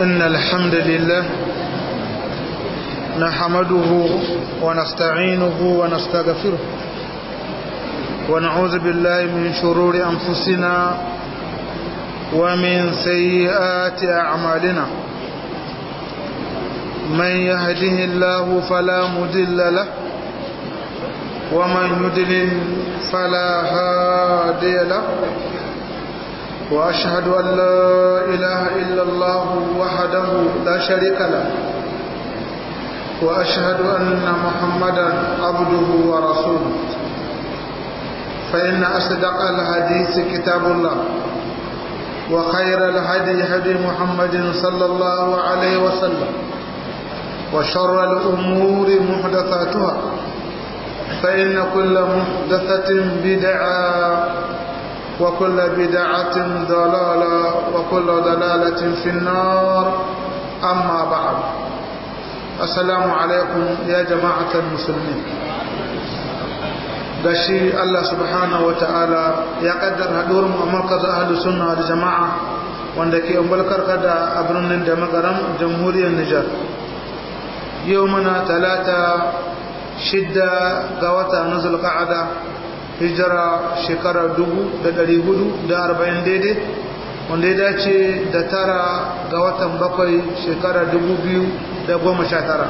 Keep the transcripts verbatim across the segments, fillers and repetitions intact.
إن الحمد لله نحمده ونستعينه ونستغفره ونعوذ بالله من شرور أنفسنا ومن سيئات أعمالنا من يهده الله فلا مضل له ومن يضلل فلا هادي له وأشهد أن لا إله إلا الله وحده لا شريك له وأشهد أن محمدا عبده ورسوله فإن أصدق الحديث كتاب الله وخير الهدي هدي محمد صلى الله عليه وسلم وشر الأمور محدثاتها فإن كل محدثة بدعة وكل بدعة ضلالة وكل ضلالة في النار أما بعد السلام عليكم يا جماعة المسلمين gashi Allah subhanahu wa ta'ala ya kaddara haduwar mu a markaz ahlus sunna wal jama'a wanda ke umbalkar kada a birnin da magaram jamhuriyar Nijar yau muna talata shidda ga wata na zulqa'ada hijira shekara dubu da dari hudu da arba'in daidai wanda ya dace da tara ga watan bakwai shekara dubu biyu da goma sha tara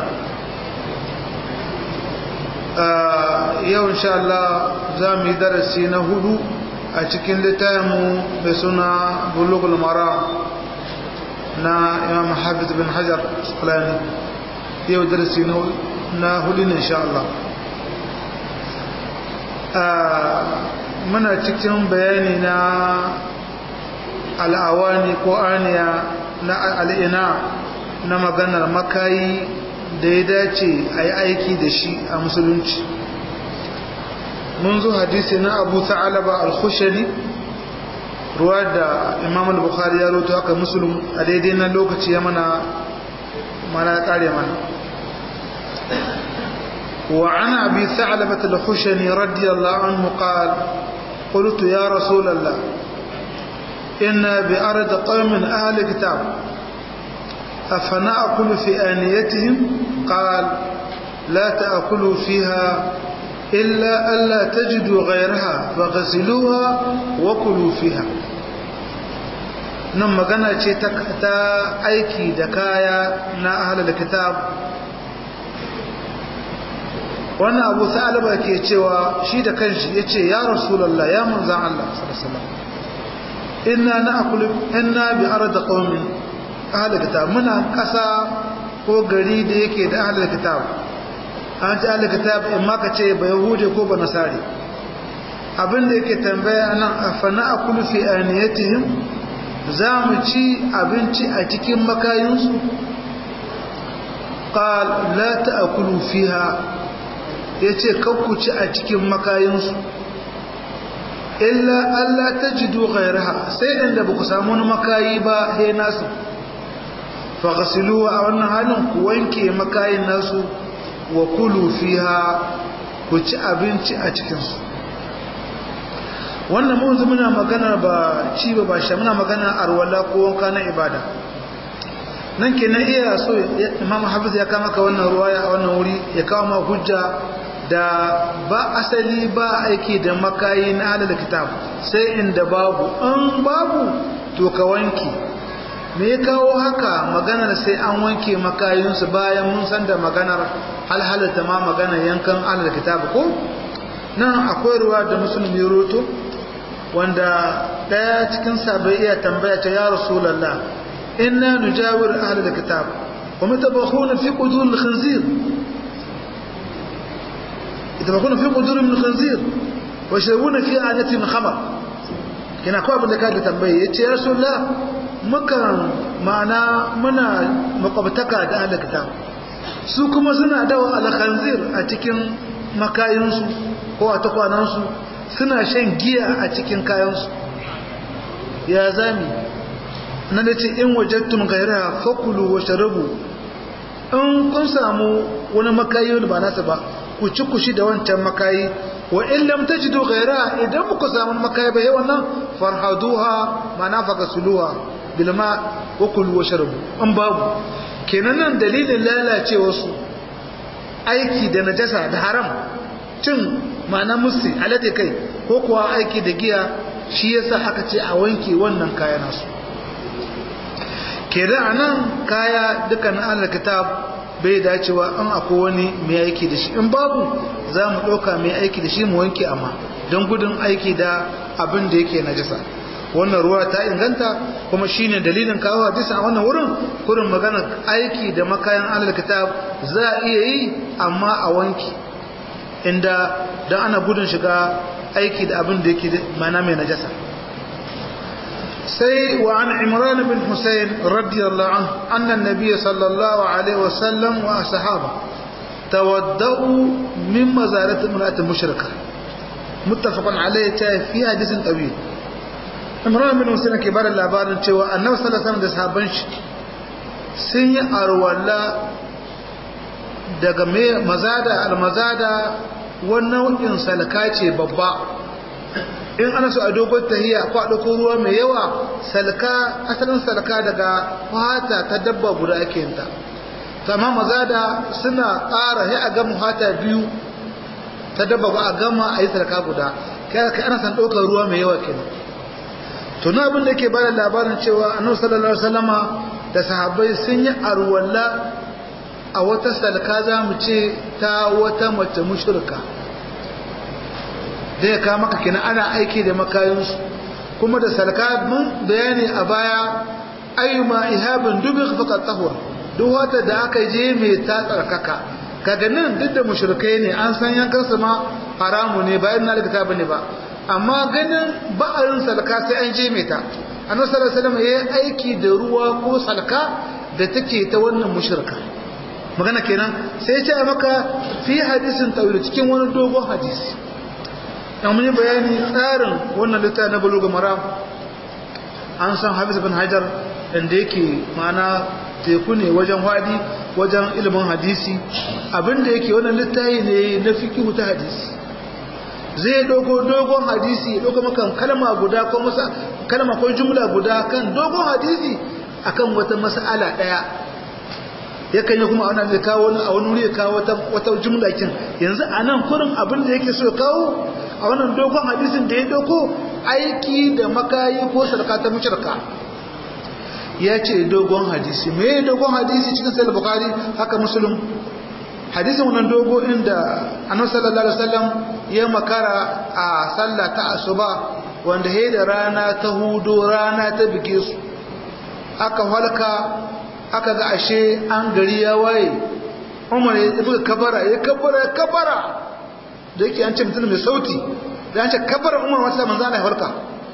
yau insha Allah za mu yi darasi na hudu a cikin littafinmu mai suna bulugul mara na imam hafiz bin hajar asqalani yau darasi na hudu ne insha Allah muna cikin bayani na al'awani ko aniya na al'ina na maganar makayi da ya dace a yi aiki da shi a musulunci mun zo hadisi na abu ta'alaba al-khushani ruwa da imam al-bukhari ya roto haka musulun a daidai na lokaci ya mana mana ya kare mana وعن أبي ثعلبة الخشني رضي الله عنه قال قلت يا رسول الله إنا بأرض قوم أهل كتاب أفنأكل في آنيتهم قال لا تأكلوا فيها إلا ألا تجدوا غيرها فغسلوها وكلوا فيها نما كان شيء تا أيكي دكايا نا أهل الكتاب وانا أبو ثعلبة ke cewa shi da kanshi yace ya rasulullah ya manzan Allah sallallahu alaihi wasallam inna na'kulu inna bi ardi qaumin ahli kitab muna kasa ko gari da yake da ahli kitab an ce ahli kitab in ma ka ce ba yahudi ko ba nasari abin da yake tambaya nan afana akulu fi aniyatihim za mu ci abinci a cikin makayinsu qal la ta'kulu fiha yace kakku ci a cikin makayinsu illa alla tajidu ghayraha sai inda ba ku samu wani makayi ba he nasu faghsiluha a wannan halin ku wanke makayin nasu wa kulu fiha ku ci abinci a cikinsu wannan mun zo muna magana ba ci ba ba sha muna magana arwala ko wanka na ibada nan kenan iya so Imam Hafiz ya kama ka wannan ruwaya a wannan wuri ya kawo ma hujja da ba asali ba aiki da makayi na ahlul kitab sai inda babu an babu to ka wanke me ya kawo haka maganar sai an wanke makayinsu bayan mun san da maganar halhalata ma maganar yankan ahlul kitab ko nan akwai ruwa da musulmi roto wanda daya cikin sabai iya tambaya ta ya rasulullah inna nujawir ahlul kitab wa mutabakhuna fi qudur al-khinzir يتبقون في قدور من الخنزير ويشربون في آنية من خمر kina ko abin da ka da tambaye yace ya rasulullah mukan ma'ana muna makwabtaka da ahlul kitab su kuma suna dawa al-khanzir a cikin makayinsu ko a takwanansu suna shan giya a cikin kayansu ya zami nan da ce in wajattum ghayra fakulu wa sharabu in kun samu wani makayi ba nasa ba ku ci kushi da wancan makayi wa in lam tajidu ghayra idan ku samu makayi ba wannan farhaduha mana fagasuluha bilma wa kulu wa sharabu an babu kenan nan dalilin lalacewa su aiki da najasa da haram cin ma'ana musi alade kai ko kuwa aiki da giya shi yasa aka ce a wanke wannan kaya nasu kenan anan kaya dukkan ahlul kitab bai dacewa an akwai wani mai aiki da shi in babu za mu ɗauka mai aiki da shi mu wanke amma don gudun aiki da abin da yake najasa wannan ruwa ta inganta kuma shine dalilin kawo hadisi a wannan wurin kurin magana aiki da makayan ahlul kitab za a iya yi amma a wanki inda dan ana gudun shiga aiki da abin da yake mana mai najasa sai wa an imran bin husayn radiyallahu anhu anna an-nabiy sallallahu alaihi wasallam wa ashaba tawaddau min mazarat imra'at mushrika muttafaqun alayhi ta fi hadithin tawil imran bin husayn ke bada labarin cewa annabi sallallahu alaihi wasallam da sahabban shi sun yi arwala daga mazada al-mazada wannan nau'in salka ce babba in ana so a dogon tahiya ko a dauko ruwa mai yawa salka asalin salka daga fata ta dabba guda ake yin ta amma mazada suna ƙara sai a gama fata biyu ta dabba ba a gama a yi salka guda kai kai ana san ɗaukar ruwa mai yawa kenan to na abin da yake bada labarin cewa annabi sallallahu alaihi wasallama da sahabbai sun yi arwalla a wata salka za mu ce ta wata mace mushrika da ya kama maka kenan ana aiki da makayinsu kuma da salka mun bayani a baya ayyuma ihabin dubi faqat tahur duk wata da aka je mai ta tsarkaka kaga nan duk da mushrikai ne an san yankan su ma haramu ne bayan na likita bane ba amma ganin ba'arin salka sai an je mai ta annabi sallallahu alaihi wasallam yayi aiki da ruwa ko salka da take ta wannan mushrika magana kenan sai ya ce maka fi hadisin tawil cikin wani dogon hadisi dan mun yi bayani tsarin wannan littafi na bulugh maram an san Hafiz bin Hajar inda yake mana teku ne wajen wadi wajen ilimin hadisi abinda yake wannan littafi ne na fiqh ta hadisi zai dogo dogon hadisi dogo maka kalma guda ko masa kalma ko jumla guda kan dogon hadisi akan wata mas'ala daya yakan yi kuma ana da kawo a wani wuri ya kawo wata wata jumla kin yanzu anan kurin abin da yake so ya kawo a wannan dogon hadisin da ya doko aiki da makayi ko sarka ta mushrika ya ce dogon hadisi me dogon hadisi cikin sahih bukhari haka muslim hadisin wannan dogo inda annabi sallallahu alaihi wasallam ya makara a sallah ta asuba wanda he da rana ta hudo rana ta bige su aka halka aka ga ashe an gari ya waye Umar ya buga kabara ya kabara ya kabara da yake an ce mutum mai sauti da an ce kabara Umar wata manzo Allah ya halka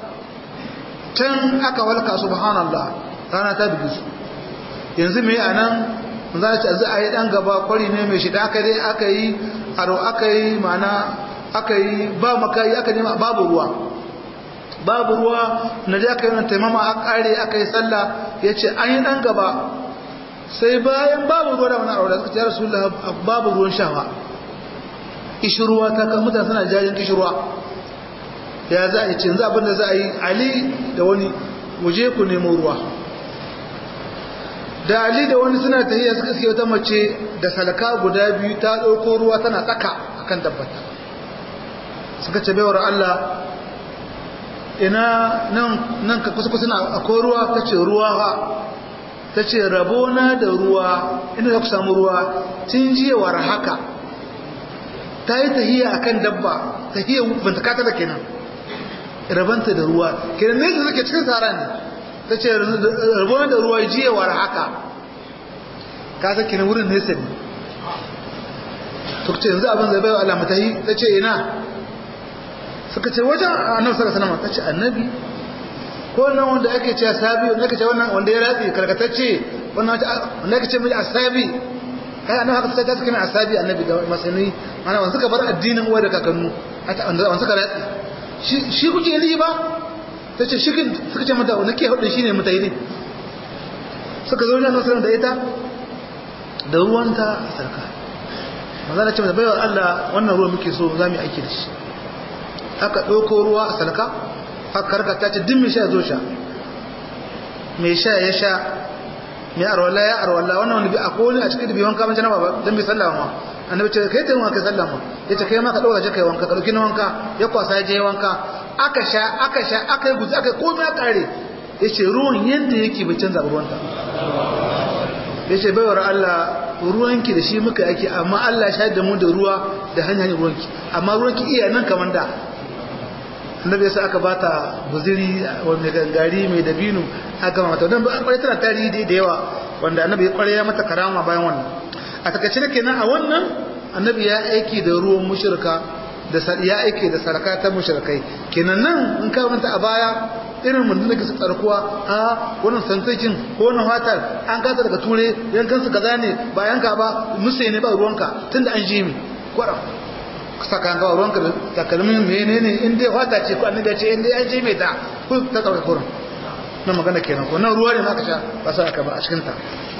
can aka halka subhanallah rana ta bige su yanzu me anan za a ce a yi ɗan gaba kwari ne mai shida aka dai aka yi aro aka yi mana aka yi ba makayi aka nema babu ruwa babu ruwa na da aka yi wani taimama a ƙare aka yi sallah ya ce an yi ɗan gaba sai bayan babu ruwa da wani aro da suka ce rasu babu ruwan shawa ishirwa ta kan mutane suna jajin ishirwa ya za a yi ce yanzu abin da za a yi ali da wani waje ku nemo ruwa da Ali da wani suna tahiyya suka suke wata mace da salka guda biyu ta ɗauko ruwa tana tsaka akan tabbata suka ce baiwar Allah ina nan nan ka kusa kusa na akwai ruwa ta ce ruwa ba ta ce rabona da ruwa inda za ku samu ruwa tun jiyawar haka ta yi tahiyya akan dabba tahiyya banta kata da kenan rabanta da ruwa kenan ne suke cikin tsara ne ta ce rabona da ruwa jiyawar haka ka sake na wurin nesa ne to ce yanzu abin zai bai wa Allah matahi ta ce ina suka ce wajen annabi sallallahu alaihi wasallam ta ce annabi ko nan wanda ake ce asabi wanda ake ce wannan wanda ya ratsi karkatacce wannan wanda ake ce mai asabi kai annabi haka ta suka mai asabi annabi da masani mana wanda suka bar addinin uwa da kakannu wanda suka ratsi shi shi kuke yi ba ta ce shi suka ce mata wanda ke hudu shine mutahi ne suka zo wajen nasarar da ita da ruwanta a sarka maza na ce mata baiwa Allah wannan ruwa muke so za mu yi aiki da shi aka ɗauko ruwa a sarka aka karkata ce dimmi sha zo sha mai sha ya sha mai arwala ya arwala wannan wani bi akwai wani a cikin bi wanka ban janaba ba dan bi sallama ma annabi ce kai tayi wanka sallama yace kai ma ka dauka je kai wanka ka dauki na wanka ya kwasa je wanka aka sha aka sha aka yi guzi aka komai ya kare yace ruwan yanda yake bai canza ruwanta yace baiwar Allah ruwanki da shi muka yake amma Allah ya da mu da ruwa da hanyar ruwanki amma ruwanki iya nan kamar da annabi ya sa aka bata buziri wanda gangari mai dabino aka mata dan ba kware tana tarihi da yawa wanda annabi ya kware ya mata karama bayan wannan a takaice da kenan a wannan annabi ya aiki da ruwan mushrika da ya aiki da saraka ta mushrikai kenan nan in ka manta a baya irin mun da su tsarkuwa a wannan santakin ko wannan fatar an kasa daga ture yankan su kaza ne ba yanka ba musu ne ba ruwanka tunda an ji mi kwara saka ga ruwanka da takalmin menene in dai fata ce ko annabi ce in dai an ji mai ta ko ta kauka kurin na magana kenan ko nan ruwa ne ma ka sha ba sa ka ba a cikin ta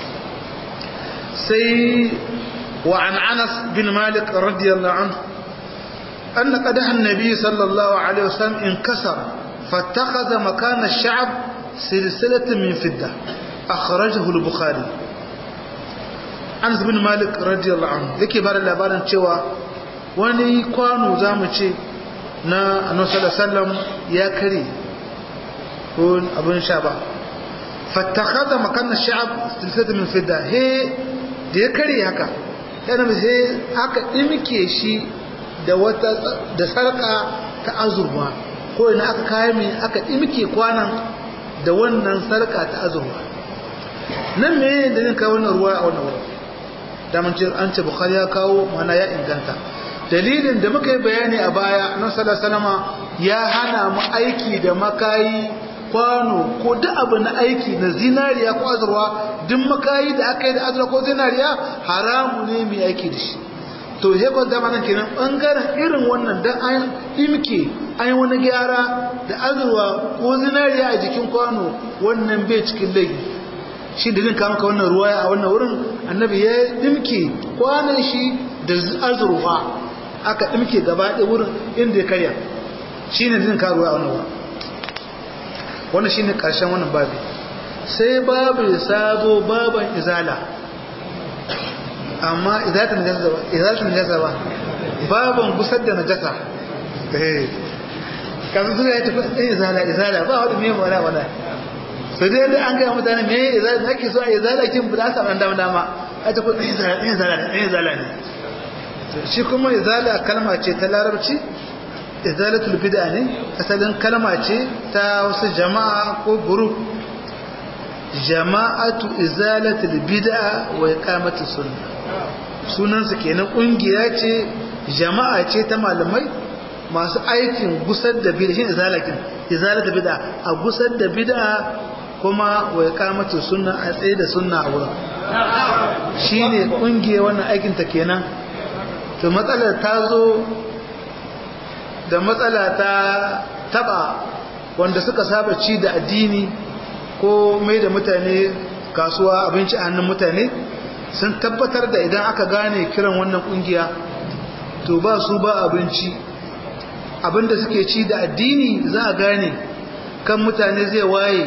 sai wa an Anas bin Malik radiyallahu anhu أن قدح النبي صلى الله عليه وسلم انكسر فاتخذ مكان الشعب سلسلة من فضة أخرجه البخاري أنس بن مالك رضي الله عنه ذكي بار labarin cewa wani kwano zamu ce na Annabi sallallahu alaihi wasallam ya kare ko abun sha ba fattakhadha makan ash-sha'b silsilatan min fidda he da ya kare haka yana sai aka dimke shi da wata da sarka ta azurwa ko ina aka kai mai aka dimke kwanan da wannan sarka ta azurwa nan me da zan kawo wannan ruwa a wannan wurin da mun ce an ce bukhari ya kawo mana ya inganta dalilin da muka yi bayani a baya annabi sallallahu alaihi wasallama ya hana mu aiki da makayi kwano ko duk abu na aiki na zinariya ko azurwa duk makayi da aka yi da azurwa ko zinariya haramu ne mai aiki da shi to he ko zamanin kenan bangaren irin wannan dan an imke an wani gyara da azurwa ko zinariya a jikin kwano wannan bai cikin laifi shi da zan kawo maka wannan ruwaya a wannan wurin annabi ya dimke kwanan shi da azurfa aka dimke gaba ɗaya wurin inda ya karya shine zan kawo ruwaya a wannan wurin wannan shine karshen wannan babi sai babu sabo baban izala amma izalata najasa ba izalata najasa ba baban gusar da najasa eh kaza zuwa ya tafi izala izala ba wani me wala wala sai dai da an ga mutane me izala nake so a izala kin ba sa ran dama dama a ta ko izala izala izala ne shi kuma izala kalma ce ta larabci izalatul bid'a ne asalin kalma ce ta wasu jama'a ko group jama'atu izalatul bid'a wa iqamatus sunnah sunansu kenan kungiya ce jama'a ce ta malamai masu aikin gusar da bid'a shine izalatin izalatul bid'a a gusar da bid'a kuma wa iqamatus sunnah a tsaye da sunna a wurin shine kungiya wannan aikin ta kenan to matsalar ta zo da matsala ta taba wanda suka saba ci da addini ko mai da mutane kasuwa abinci a hannun mutane sun tabbatar da idan aka gane kiran wannan kungiya to ba su ba abinci abinda suke ci da addini za a gane kan mutane zai waye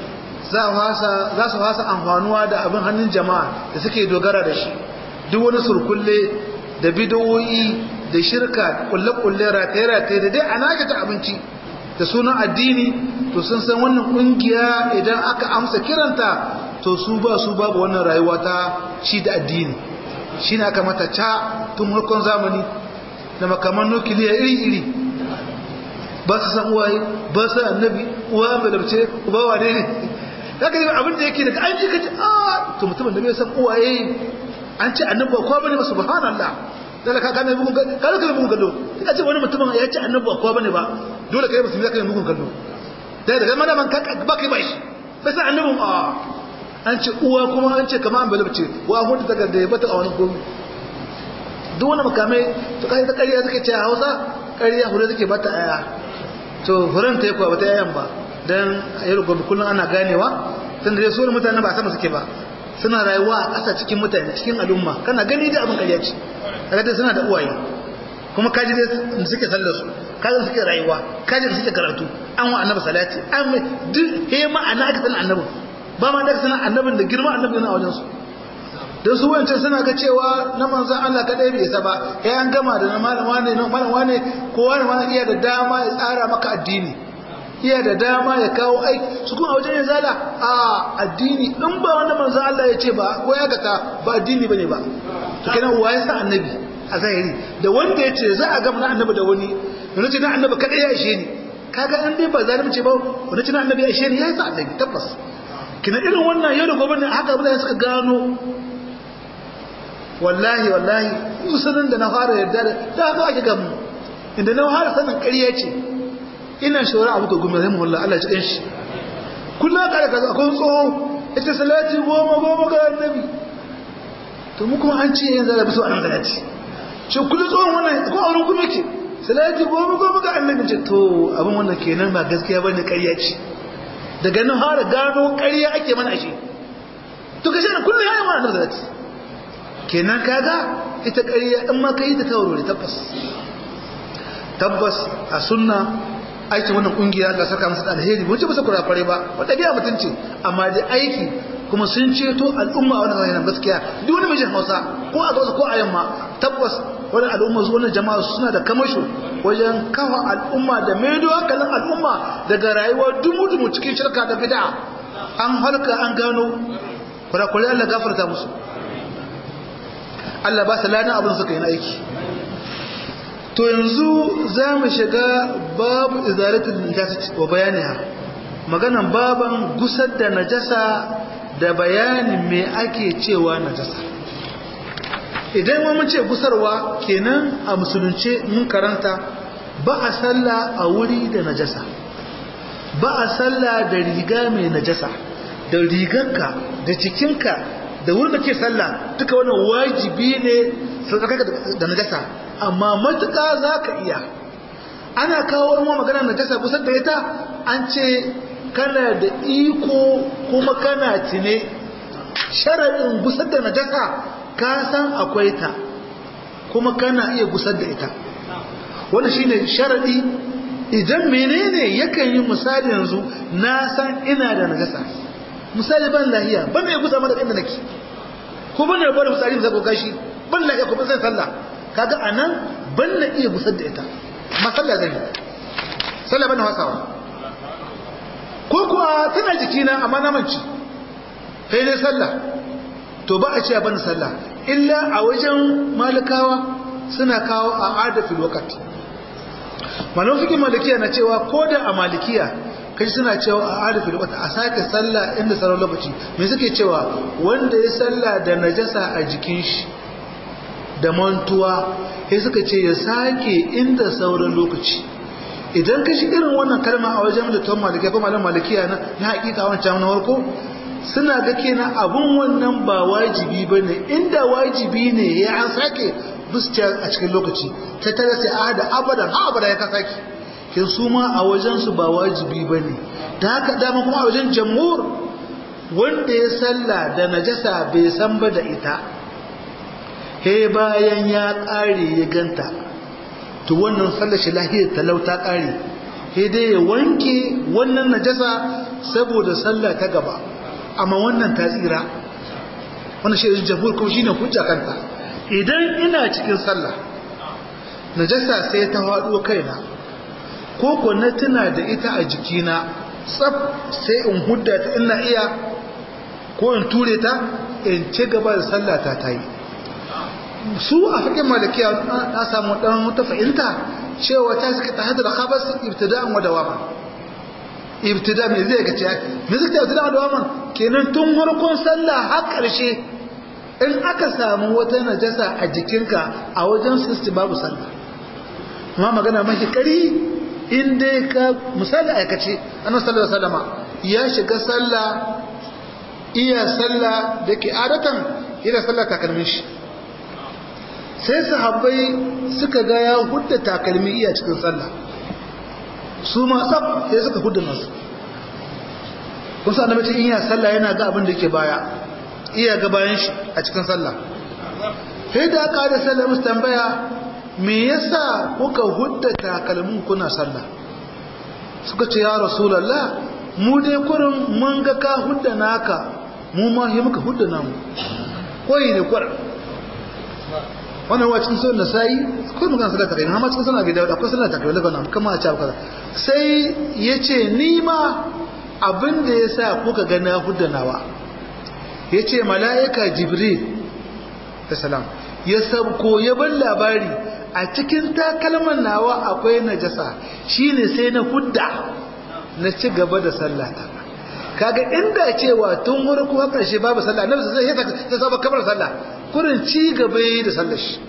za su hasa amfanuwa da abin hannun jama'a da suke dogara da shi duk wani surkulle da bidowoyi da shirka kulle-kulle rataye-rataye da dai ana ta abinci da sunan addini to sun san wannan kungiya idan aka amsa kiranta to su ba su babu wannan rayuwa ta shi da addini shi ne aka mata ca tun harkon zamani da makaman nukiliya iri-iri ba su san uwaye ba su annabi uwa balabce uba wane ne daga yi abin da yake daga an ji ka ce a to mutumin da bai san uwaye an ce annabi ba kowa bane ba subhanallah dole ka kana bugun kallo kada ka bugun kallo ka ce wani mutumin ya ce annabi ba kowa bane ba dole kai musulmi ka bugun kallo dai daga mana man ka ba kai bai bai san annabin a an ce uwa kuma an ce kamar an balabce wa hudu daga da bata a wani gobe duk wani makamai to kai ta ƙarya suke ce a Hausa ƙarya hure suke bata aya to huran ta yi kuwa bata yayan ba dan yau gobe kullun ana ganewa tunda dai su mutane ba sama suke ba suna rayuwa a ƙasa cikin mutane cikin al'umma kana gani da abin ƙarya ce kaga dai suna da uwaye kuma kaji dai suke sallar su kaji suke rayuwa kaji suke karatu an wa annabi salati an duk he ma'ana aka san annabi ba ma da sanan annabin da girma annabin a wajen su dan su wancan suna ga cewa na manzon Allah kadai bai isa ba eh an gama da na malama ne malama ne kowa ne iya da dama ya tsara maka addini iya da dama ya kawo aiki su kuma a wajen izala a addini in ba wanda manzon Allah ya ce ba ko ya gata ba addini bane ba to kenan uwa ya sa annabi a zahiri da wanda ya ce za a gama na annabi da wani wani ce na annabi kadai ya ishe ni kaga an dai ba zalimi ce ba wani ce na annabi ya ishe ni ya sa annabi tabbas kina irin wannan yau da gobe ne haka mutane suka gano wallahi wallahi musulun da na fara yarda da ta ga ake gamu inda na fara sanin ƙarya ce ina shawara abu ga gumi rahimu wallah Allah ya shi kullum ka da kaza akwai tsoho ita salati goma goma ga annabi to mu kuma an ce yanzu da bisu annabi salati shi kullum tsohon wannan ko auren kuma yake salati goma goma ga annabi ce to abin wannan kenan ba gaskiya bane ƙarya ce daga nan fara gano ƙarya ake mana ashe to kace kullum yayin wannan annabi salati kenan kaga ita ƙarya in ma kai ta taurore tabbas tabbas a sunna aikin wannan kungiya Allah saka musu alheri wace ba su kurafare ba wanda biya mutunci amma da aiki kuma sun ceto al'umma a wannan zamanin gaskiya duk wani mijin Hausa ko a Hausa ko a yamma tabbas wannan al'umma zuwa wannan jama'a suna da kamasho wajen kafa al'umma da maido hankalin al'umma daga rayuwa dumu-dumu cikin shirka da bid'a an halka an gano kurakure Allah gafarta musu Allah ba su ladan abin suka yi na aiki to yanzu za mu shiga babu izalatul najasati wa bayaniha maganan baban gusar da najasa da bayanin me ake cewa najasa idan mun ce gusarwa kenan a musulunce mun karanta ba a sallah a wuri da najasa ba a sallah da riga mai najasa da rigarka da cikinka da wurin da ke sallah duka wannan wajibi ne sadaka da najasa amma matuƙa za ka iya ana kawo wani magana najasa kusa da ita an ce kana da iko kuma kana tine sharaɗin gusar da najasa ka san akwai ta kuma kana iya gusar da ita wannan shine sharaɗi idan menene yakan yi misali yanzu na san ina da najasa misali ban lahiya ban ne gusa mada inda nake ko ban ne bada misali zako gashi ban lahiya ko ban sai sallah kaga anan ban na iya gusar da ita ma sallah zan yi sallah ban hasawa ko kuwa tana jikina amma na manci kai ne sallah to ba a ce ban sallah illa a wajen malikawa suna kawo a adafil waqt malafikin malikiya na cewa ko da a malikiya kai suna cewa a arifin wata a sake sallah inda sauran lokaci me suke cewa wanda ya sallah da najasa a jikin shi da mantuwa sai suka ce ya sake inda sauran lokaci idan ka shi irin wannan kalma a wajen da tuwan malikiya ko malam malikiya na na hakika wancan na warko suna ga kenan abun wannan ba wajibi bane inda wajibi ne ya an sake busciya a cikin lokaci ta tare sai a da abadan ha abada ya ka sake kin su ma a wajensu ba wajibi ba ne da haka dama kuma a wajen jamhur wanda ya salla da najasa bai san ba da ita he bayan ya ƙare ya ganta to wannan sallar shi lahiyar talau ta ƙare he dai ya wanke wannan najasa saboda sallah ta gaba amma wannan ta tsira wannan shi jamhur kuma shine hujja kanta idan ina cikin sallah najasa sai ta faɗo kaina ko ko na tuna da ita a jikina tsaf sai in hudda ta ina iya ko in ture ta in ci gaba da sallata ta yi su a fakin malakiya na samu dan wata fahimta cewa ta suka ta hadar khabas ibtida'an wa dawaman ibtida me zai ga cewa me zai ta ibtida'an wa dawaman kenan tun farkon sallah har karshe in aka samu wata najasa a jikinka a wajen sisti babu sallah amma magana mai kari in dai ka misali aikace annabi sallallahu alaihi wasallam ya shiga sallah iya sallah dake adatan ina sallah takalmin shi sai sahabbai suka ga ya hudda takalmi iya cikin sallah su ma tsaf sai suka hudda nasu kusa annabi ce iya sallah yana ga abin da yake baya iya ga bayan shi a cikin sallah sai da aka da sallah musu tambaya me yasa kuka hudda takalmin kuna sallah suka ce ya rasulullah mu dai kurin mun ga ka hudda naka mu ma yi muka hudda namu koyi ne kurin wannan wacin sun na sai ko mun kan sadaka kai amma cikin sana gida akwai sana ta kai daga nan kuma a ci kaza sai yace ni ma abin da yasa kuka ga na hudda nawa yace malaika jibril da salam ya sabko ya bar labari a cikin takalman nawa akwai najasa shine sai na hudda na ci gaba da sallata kaga inda cewa tun farko har karshe babu sallah annabi sai ya ta saba kabar sallah kurin ci gaba da sallar shi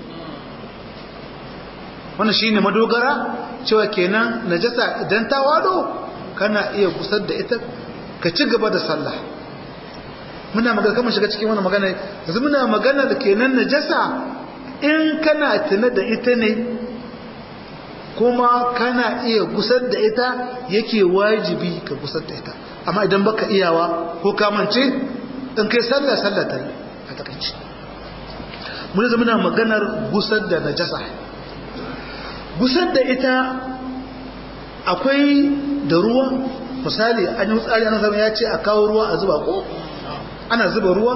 wannan shine madogara cewa kenan najasa idan ta wado kana iya kusar da ita ka ci gaba da sallah muna magana kamar shiga cikin wannan magana yanzu muna magana da kenan najasa in kana tuna da ita ne kuma kana iya gusar da ita yake wajibi ka gusar da ita amma idan baka iyawa ko ka mance in kai sallah sallah ta yi a takaici mun zama muna maganar gusar da najasa gusar da ita akwai da ruwa misali an yi tsari ana zama ya ce a kawo ruwa a zuba ko ana zuba ruwa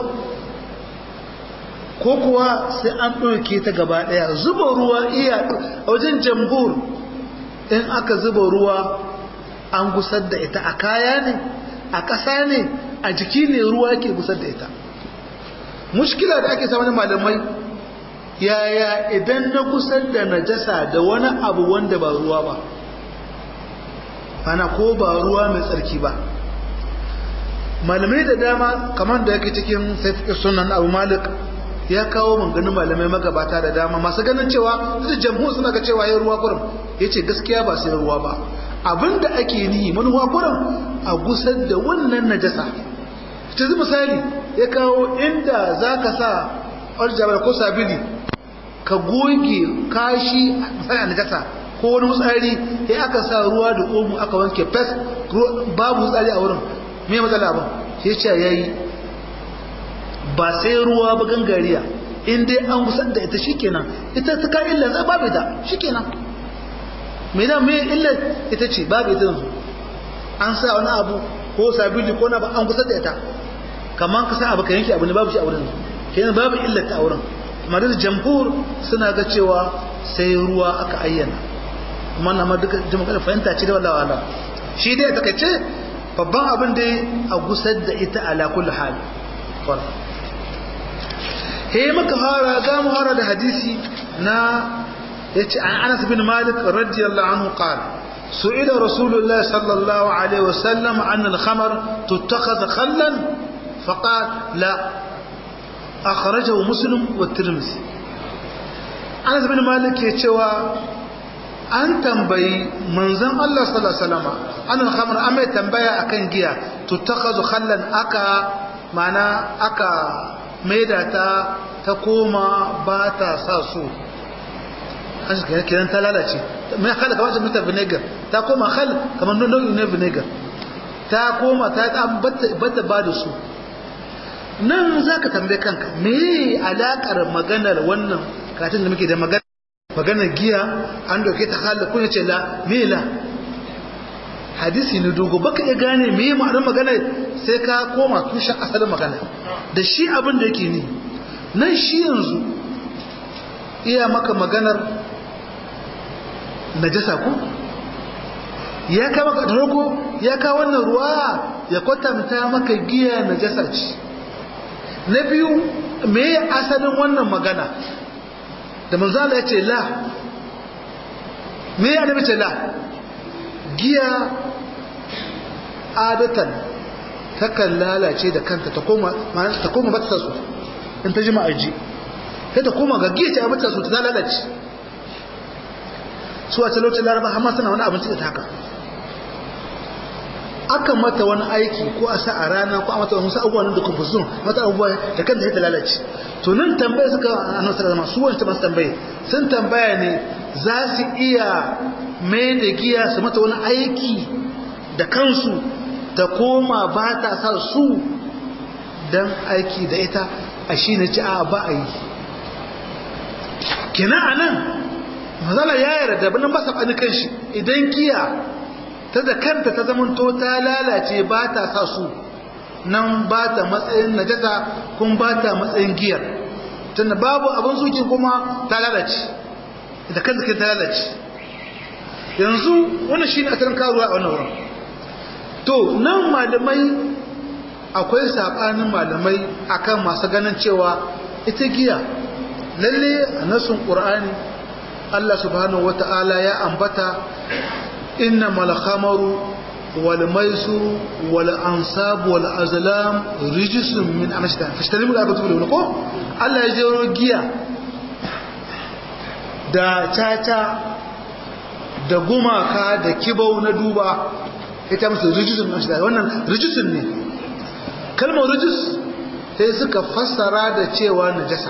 ko kuwa sai an ɗauke ta gaba ɗaya zuba ruwa iya a wajen jambur in aka zuba ruwa an gusar da ita a kaya ne a ƙasa ne a jiki ne ruwa ke gusar da ita mushkila da ake samun malamai yaya idan na gusar da najasa da wani abu wanda ba ruwa ba ana ko ba ruwa mai tsarki ba malamai da dama kamar da yake cikin sunan abu malik ya kawo manganin malamai magabata da dama masu ganin cewa da jamhur suna ga cewa ya ruwa kurum ya ce gaskiya ba sai ruwa ba abinda ake nihi manuwa kurum a gusar da wannan najasa ta zai misali ya kawo inda za ka sa aljabar ko sabili ka goge kashi a najasa ko wani wutsari ya aka sa ruwa da omu aka wanke fes babu wutsari a wurin me matsala abin sai ce ya yi ba sai ruwa ba gangariya in dai an gusar da ita shikenan ita ta kan illa zai babu ita shikenan mai da mai illa ita ce babu ita yanzu an sa wani abu ko sabili ko na ba an gusar da ita kamar ka sa abu ka yanke abu ne babu shi a wurin kenan babu illa ta a wurin amma da jamhur suna ga cewa sai ruwa aka ayyana kuma na ma duka jama'a fahimta ce da wallahi wala shi dai ta kace babban abin da a gusar da ita ala kulli hal he maka fara ga mu fara da hadisi na yace an Anas bin Malik radiyallahu anhu qala su'ila Rasulullah sallallahu alaihi wasallam an al-khamr tuttakhadha khallan faqala la akhrajahu Muslim wa Tirmidhi Anas bin Malik ya cewa an tambayi manzon Allah sallallahu alaihi wasallam an al-khamr amma tambaya akan giya tuttakhadha khallan aka mana aka maida ta ta koma ba ta sa su an shi kiran ta lalace mai khala kamar mata vinegar ta koma khal kamar nau'in na vinegar ta koma ta bata ba da su nan zaka tambaye kanka me alakar maganar wannan katin da muke da magana maganar giya an doke ta khal kun ce la me la hadisi ne dogo baka iya gane me ma'anar magana sai ka koma tushen asalin magana da shi abin da yake ni nan shi yanzu iya maka maganar najasa ko ya ka maka dogo ya ka wannan ruwa ya kwatanta maka giya najasa ce na biyu me asalin wannan magana da manzo Allah ya ce la me ya nabi ce la giya adatan takan lalace da kanta ta koma ta koma ba ta su in ta jima aji sai ta koma ga giya ta ba ta su ta lalace su a talauci laraba har ma suna wani abinci da ta haka aka mata wani aiki ko a sa a rana ko a mata wasu abubuwan da kumfusun mata abubuwa da kanta sai ta lalace to nan tambaye suka annabi sallallahu alaihi wasallam su wanda ba su tambaye sun tambaya ne za su iya mai da giya su mata wani aiki da kansu ta koma ba ta sa su don aiki da ita a shi na ci a ba a yi kina a nan mazala ya yarda banin ba saɓani kan shi idan giya ta da kanta ta zamanto ta lalace ba ta sa su nan ba ta matsayin najasa kun ba ta matsayin giyar tunda babu abin suki kuma ta lalace da kanta ke ta lalace yanzu wannan shine asalin karuwa a wannan wurin to nan malamai akwai sabanin malamai akan masu ganin cewa ita giya lalle a nasun qur'ani Allah subhanahu wata'ala ya ambata innamal khamru wal maisuru wal ansab wal azlam rijsun min amashta fashtarimu la batulu ko Allah ya jero giya da caca da gumaka da kibau na duba ita musu rijsun min amashta wannan rijsun ne kalmar rijus sai suka fassara da cewa najasa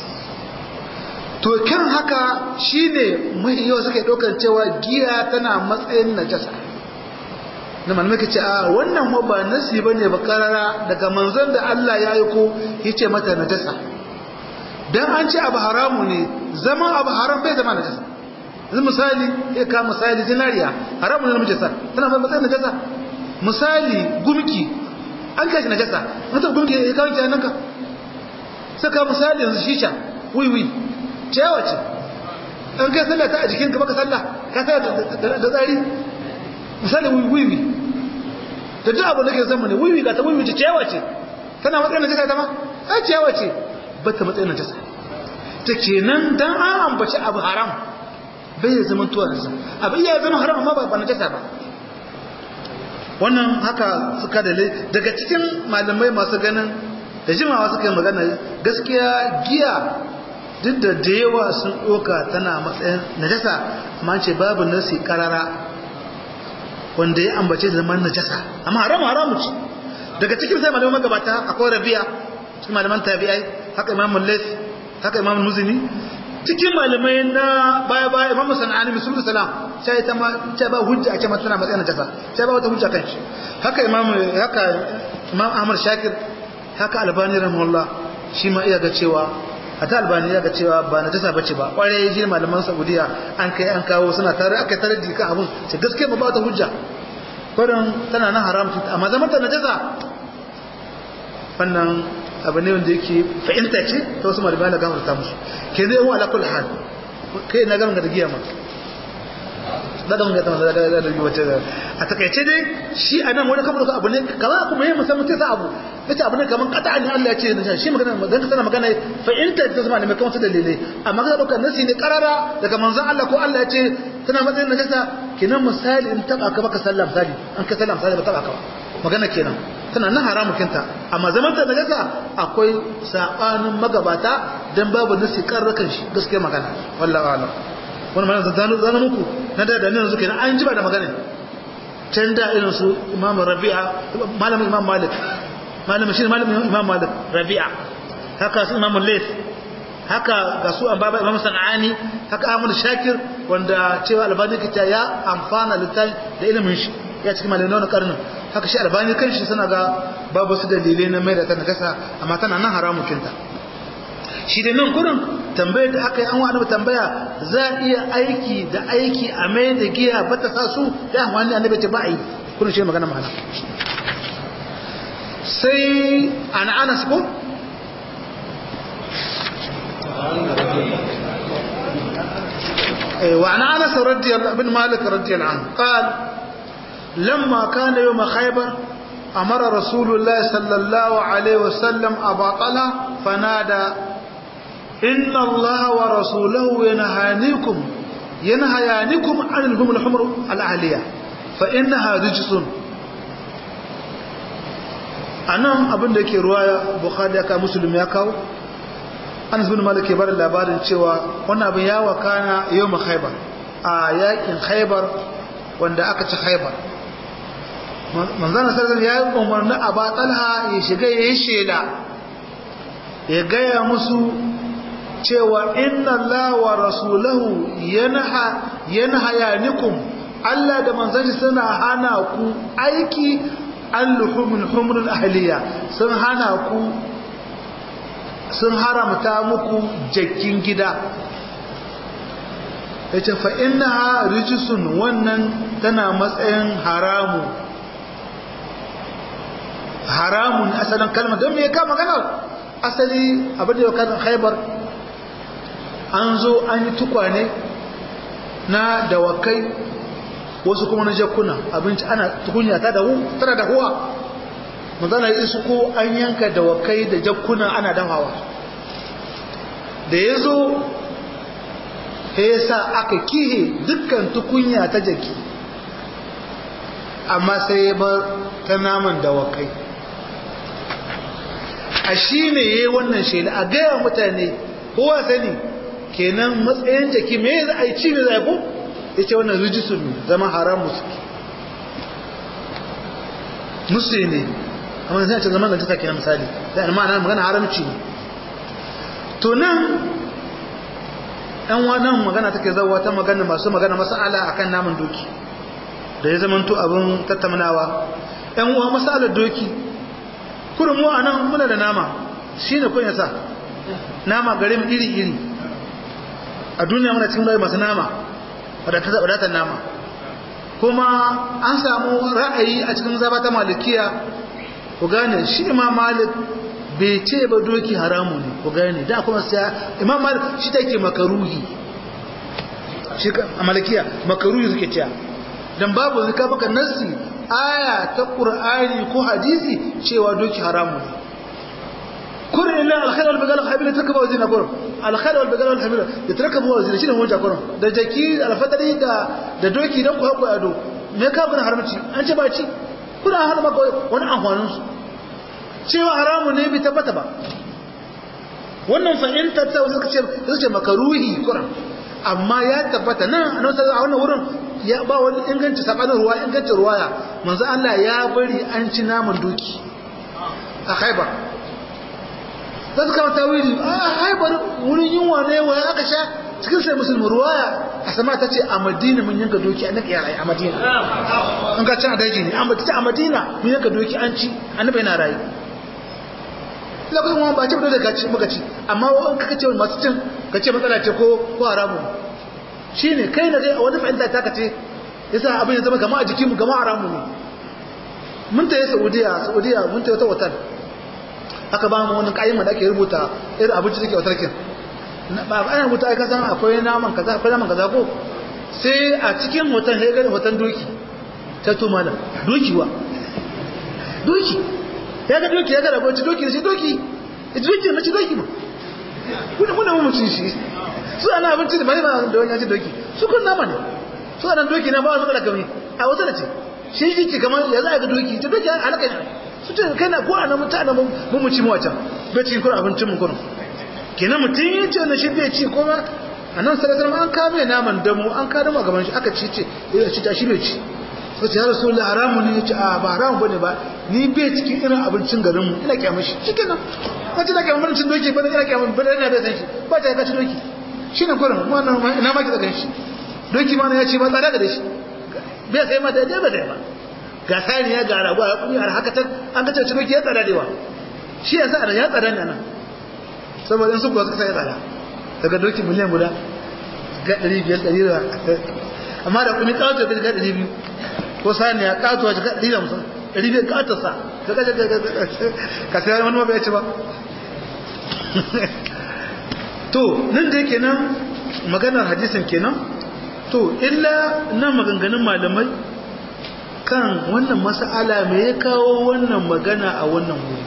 to kan haka shine mai yau suka daukar cewa giya tana matsayin najasa na malamai kace a wannan ma ba nasi bane ba karara daga manzon da Allah ya yi ko yace mata najasa dan an ce abu haramu ne zaman abu haram bai zama najasa yanzu misali ya ka misali zinariya haramu ne najasa tana matsayin najasa misali gumki an kashi najasa mutum gumki ya kawo ki hannunka saka misali yanzu shisha wiwi ciyawa ce an kai sallah ta a jikinka baka sallah ka sallah da tsari misali wiwi da duk abu da ke zama ne wiwi ga ta wiwi ce ciyawa ce tana matsayin najasa ta ma a ciyawa ce ba ta matsayin najasa ta kenan dan an ambaci abu haram bai ya zama tuwa najasa abu iya zama haram amma ba najasa ba wannan haka suka da daga cikin malamai masu ganin da jimawa suka yi magana gaskiya giya duk da da yawa sun ɗoka tana matsayin najasa amma ce babu nasi karara wanda ya ambace da zaman najasa amma haramu haramu ce daga cikin sai malamai magabata akwai rabi'a cikin malaman tabi'ai haka imam al-lays haka imam al-muzini cikin malamai na baya baya imam sanani bisu salam sai ta ma ta ba hujja ake mata tana matsayin najasa sai ba wata hujja kan shi haka imam haka imam ahmad shakir haka albani rahimahullah shi ma iya ga cewa hata albani ya ga cewa ba najasa bace ba kware shi malaman saudiya an kai an kawo suna tare aka tare da kan abun sai gaskiya ba ba ta hujja kurin tana nan haram amma zaman ta najasa wannan abu ne wanda yake fa'inta ce ta wasu malamai na gafarta musu ke zai yawan alakul hal kai na gama ga giya ma dadan ga tamar da da da wace a takaice dai shi anan wani kamar abu ne kaza kuma yayin musamman sai abu kace abu ne kaman qata ne Allah ya ce ne shi magana magana tana magana fa'inta ta zama ne mai kamar dalilai amma ga dauka nasi ne karara daga manzon Allah ko Allah ya ce tana matsayin najasa kinan misali in taba ka baka sallah misali an ka sallah misali ba taba ka magana kenan tana nan haramu kinta amma zaman ta najasa akwai sabanin magabata dan babu nasi karrakan shi gaskiya magana wallahi a'lam wannan magana zanu zanu muku na da dan yanzu kenan an jiba da magana can da irin su Imam Rabi'a malamin Imam Malik malamin shi malamin Imam Malik Rabi'a haka su Imam Layth haka ga su Ababa Imam Sanani haka Ahmad Shakir wanda cewa Albani kita ya amfana litai da ilimin shi ya cikin malamin wannan karnin haka shi Albani kanshi suna ga babu su dalilai na mai da ta nakasa amma tana nan haramun kinta shi da nan kurin tambayar da aka yi an wani tambaya za a iya aiki da aiki a mai da giya ba ta sa su da wani annabi ce ba a yi kurin shi magana ma'ana sai ana anas ko وعن انس رضي الله بن مالك رضي الله عنه قال لما كان يوم خيبر امر رسول الله صلى الله عليه وسلم ابا طلحه فنادى ان الله ورسوله ينهانيكم ينهيانكم عن الهم الحمر الاهليه فانها رجس anan abin da yake ruwaya bukhari ya ka muslim ya kawo Anas bin Malik ya bada labarin cewa wannan abin ya wakana yawm Khaybar a yakin Khaybar wanda aka ci Khaybar manzon sallallahu ya yi umarni Abu Talha ya shiga yayin shela ya gaya musu cewa inna Allah wa rasulahu yanha yanhayanikum Allah da manzon suna hana ku aiki al-humul humul ahliya sun hana ku sun haramta muku jakkin gida yace fa innaha rijsun wannan tana matsayin haramu haramun asalin kalma don me ka magana asali abin da kan Khaibar an zo an yi tukwane na dawakai wasu kuma na jakuna abinci ana tukunya ta dahu tana dahuwa manzana isu ko an yanka dawakai da jakuna ana dafawa da yazo ya sa aka kihe dukkan tukunya ta jaki amma sai ya bar ta naman dawakai a shi ne ya yi wannan shaida a gaya mutane kowa sani kenan matsayin jaki me za a yi ci ne za a ko ya ce wannan rijisun ne zama haram musuki musu ne amma zai ce zama da jita kenan misali da alma na magana haramci ne to nan ɗan wannan magana take zawa ta magana masu magana masala akan naman doki da ya zamanto abin tattaunawa ɗan uwa masalar doki kurin mu anan muna da nama shine kun yasa nama gare mu iri iri a duniya muna cikin masu nama wadatar wadatar nama kuma an samu ra'ayi a cikin zaba ta malikiya ku gane shi imam malik bai ce ba doki haramu ne ku gane da kuma sai imam malik shi take makaruhi shi a malikiya makaruhi suke cewa dan babu zaka baka nassi aya ta qur'ani ko hadisi cewa doki haramu ne kurin illa alkhayr wal bagal khabila tarkabu wazina kurum alkhayr wal bagal wal khabila tarkabu wazina shine hujja kurum da jaki alfadari da da doki dan ku haƙo ado me ka bin haramci an ce ba ci kuna hana maka wani amfanin su cewa haramu ne bai tabbata ba wannan fahimtar ta suka ce suka ce makaruhi kurum amma ya tabbata nan a wannan wurin ya ba wani inganci sabanin ruwa ingancin ruwaya manzo Allah ya bari an ci naman doki a Khaibar sai suka tawili a Khaibar wurin yunwa ne waya aka sha cikin sai musulmi ruwaya a sama ta ce a Madina mun yanka doki an naka yayi a Madina an ga can a daji ne amma ta a Madina mun yanka doki an ci annabi yana rayi lokacin wani ba ce da ka ci muka ci amma wani kaka ce masu cin ka ce matsala ce ko ko haramu shi ne kai na dai a wani fahimta ta ka ce yasa abin ya zama gama a jikinmu gama haramu ne mun ta yi saudiya saudiya mun ta yi wata watan aka ba mu wani kayan da ake rubuta irin abinci da ke watar kin ba ana rubuta ai kasan akwai naman kaza akwai naman kaza ko sai a cikin hoton ya gani hoton doki ta to malam doki wa doki ya ga doki ya ga rago ci doki da shi doki doki na ci doki ma kuna kuna mu ci shi su ana abinci da mai ba da wani ya ci doki su kun nama ne su ana doki na ba su kada kame a wata da ce shi shi ke kamar ya za a ga doki ta doki halaka ne su ce kai na ko ana mutane mu mu ci mu wacan bai ci kun abincin mu kun kenan mutum ya ce na shi bai ci kuma a nan sarasar an kame naman damu an kada mu a gaban shi aka ci ce ya ci ta shi bai ci sai ya rasulullah haramu ne ya ce a ba haramu bane ba ni bai cikin irin abincin garin mu ina kiyama shi shikenan ba ci da kiyama abincin doki ba ina kiyama ba ina bai san shi ba ta ka ci doki shine kurin wannan ina ma ki da shi doki ma ya ce ba tsada da shi bai sai ma da dai ba dai ba ga sani ya ga rago ya kuni har haka an ka ce doki ya tsada dewa shi yasa ana ya tsada ne nan saboda in su kuwa suka sai tsada daga doki miliyan guda ga ɗari biyar ɗari amma da kuni kawo ga ɗari biyu ko sani ya kawo ga ɗari da musamman ɗari biyar katarsa ka sai wani mabai ci ba to nan da yake nan maganar hadisin kenan to illa nan maganganun malamai kan wannan mas'ala me ya kawo wannan magana a wannan wuri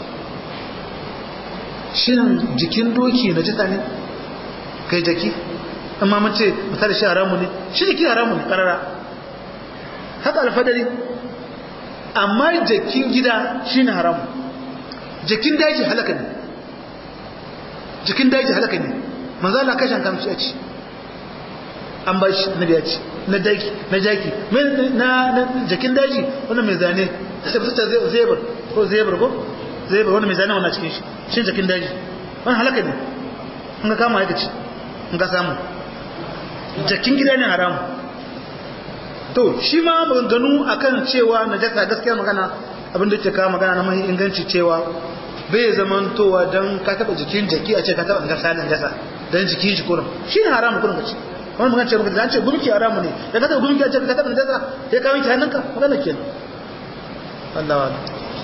shin jikin doki na jita ne kai jaki amma mun ce misali shi haramu ne shi jiki haramu ne karara haka alfadari amma jakin gida shine haramu jakin daji halaka ne jakin daji halaka ne manzo Allah kashan kamshi ya ci an ba shi na biya ci na daki na jaki na jakin daji wannan mai zane sai fita zebra ko zebra ko zebra wannan mai zane wannan cikin shi shin jakin daji wannan halaka ne in ga kama yake ci in ga samu jakin gida ne haramu to shi ma maganganu akan cewa najasa gaskiya magana abin da yake kawo magana na mai inganci cewa bai zamantowa don ka taba jikin jaki a ce ka taba ga sanin jasa don jikin shi kurum shi ne haramu kurum kaci wannan magana ce da an ce gumki haramu ne da ka taba gumki a ce ka taba najasa sai ka wanke hannunka magana kenan Allah wa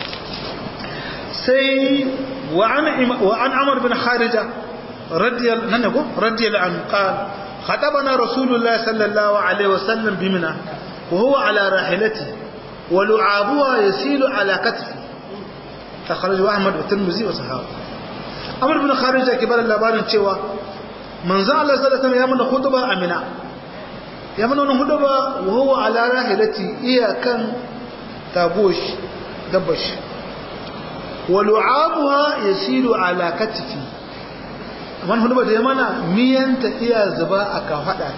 sai wa an wa an Amr bin Kharija radiyallahu anhu radiyallahu anhu qala خطبنا رسول الله صلى الله عليه وسلم بمنى وهو على راحلته ولعابها يسيل على كتفه أخرجه أحمد والترمذي وصحابه أمر بن خارجة كبار labarin cewa manzo Allah sallallahu alaihi wasallam ya mana khutba amina ya mana wannan khutba wa huwa ala rahilati iyakan tagosh dabash wa lu'abuha yasilu ala katfi man khutba da ya mana miyan ta iya zuba aka fada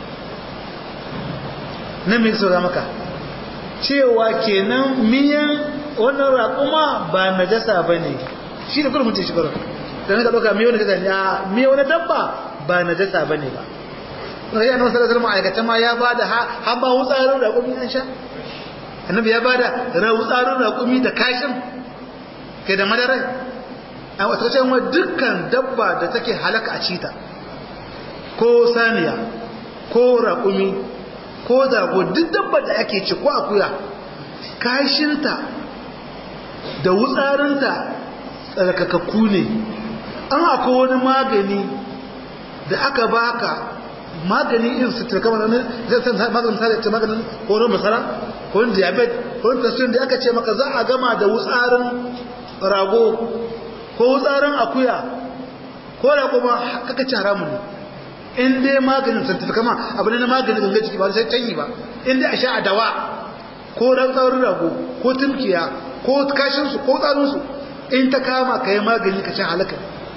na me so maka cewa kenan miyan wannan raƙuma ba najasa bane shi da kullum mutum shi kullum da naka doka miyo najasa ne a miyo wani dabba ba najasa bane ba sai annabi sallallahu alaihi wasallam aikata ma ya bada har ba wutsarin raƙumi an sha annabi ya bada wutsarin raƙumi da kashin kai da madarai a wata cewa dukkan dabba da take halaka a cita ko saniya ko raƙumi ko zago duk dabba da ake ci ko akuya kashinta da wutsarinta tsarkakakku ne an akwai wani magani da aka baka magani irin su turkama na zai san maganin sa ce maganin horon masara ko diabetes ko tasirin da aka ce maka za a gama da wutsarin rago ko wutsarin akuya ko da kuma kaka ci haramun ne in dai maganin santifikama abu ne na maganin ganga jiki ba sai canyi ba in dai a sha a dawa ko rantsaurin rago ko tumkiya ko kashinsu ko tsarinsu in ta kama ka yi magani ka ci halaka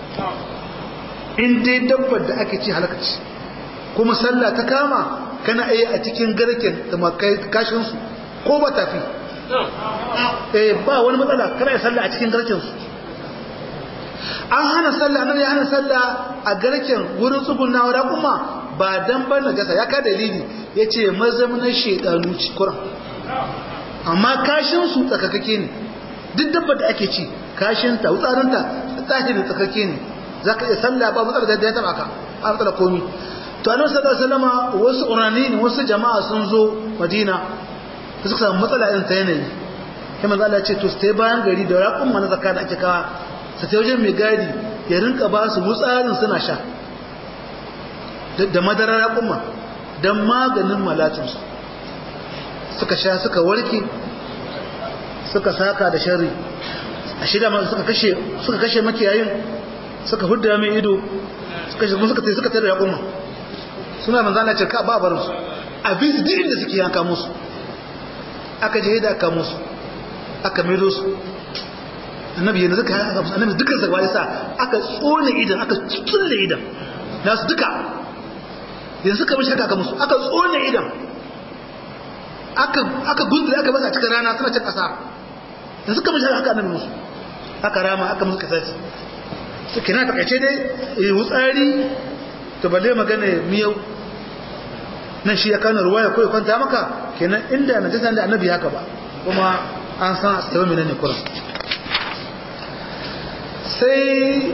in dai dabbar da ake ci halaka ci kuma sallah ta kama kana iya a cikin garken da kashinsu ko ba tafi eh ba wani matsala kana iya sallah a cikin garkensu an hana sallah annabi ya hana sallah a garken wurin tsugunnawa da kuma ba dan ban najasa ya ka dalili yace mazamnan shedanu ci Qur'an amma kashin su tsakakake ne duk dabbar da ake ci kashin ta wutsarin ta tsahiri tsakakake ne zaka iya sallah ba matsala da ya taba ka a matsala komi to annabi sallallahu alaihi wasallam wasu urani ne wasu jama'a sun zo Madina suka samu matsala irin ta yanayi sai manzo Allah ya ce to sai bayan gari da raƙun mana zakka da ake kawa sai ta wajen mai gadi ya rinka ba su wutsarin suna sha da madarar raƙuma don maganin malatinsu suka sha suka warke suka saka da shari a shida ma suka kashe suka kashe makiyayin suka hudda mai ido suka kashe suka tai suka tare raƙuma suna manzo Allah ce ka ba barin su abin su din da suke yanka musu aka je da aka musu aka miro su annabi yana zaka annabi dukkan sa wai sa aka tsone idan aka tsulle idan nasu duka yanzu kamar shaka aka musu aka tsone idan aka aka gundule aka basa cikin rana suna cin kasa yanzu kamar shaka aka annabi musu aka rama aka musu kasasi to kina takaice dai wutsari to balle magana miyau nan shi ya kana ruwaya ko ya kwanta maka kenan inda najasa da annabi haka ba kuma an san sai menene Qur'an sai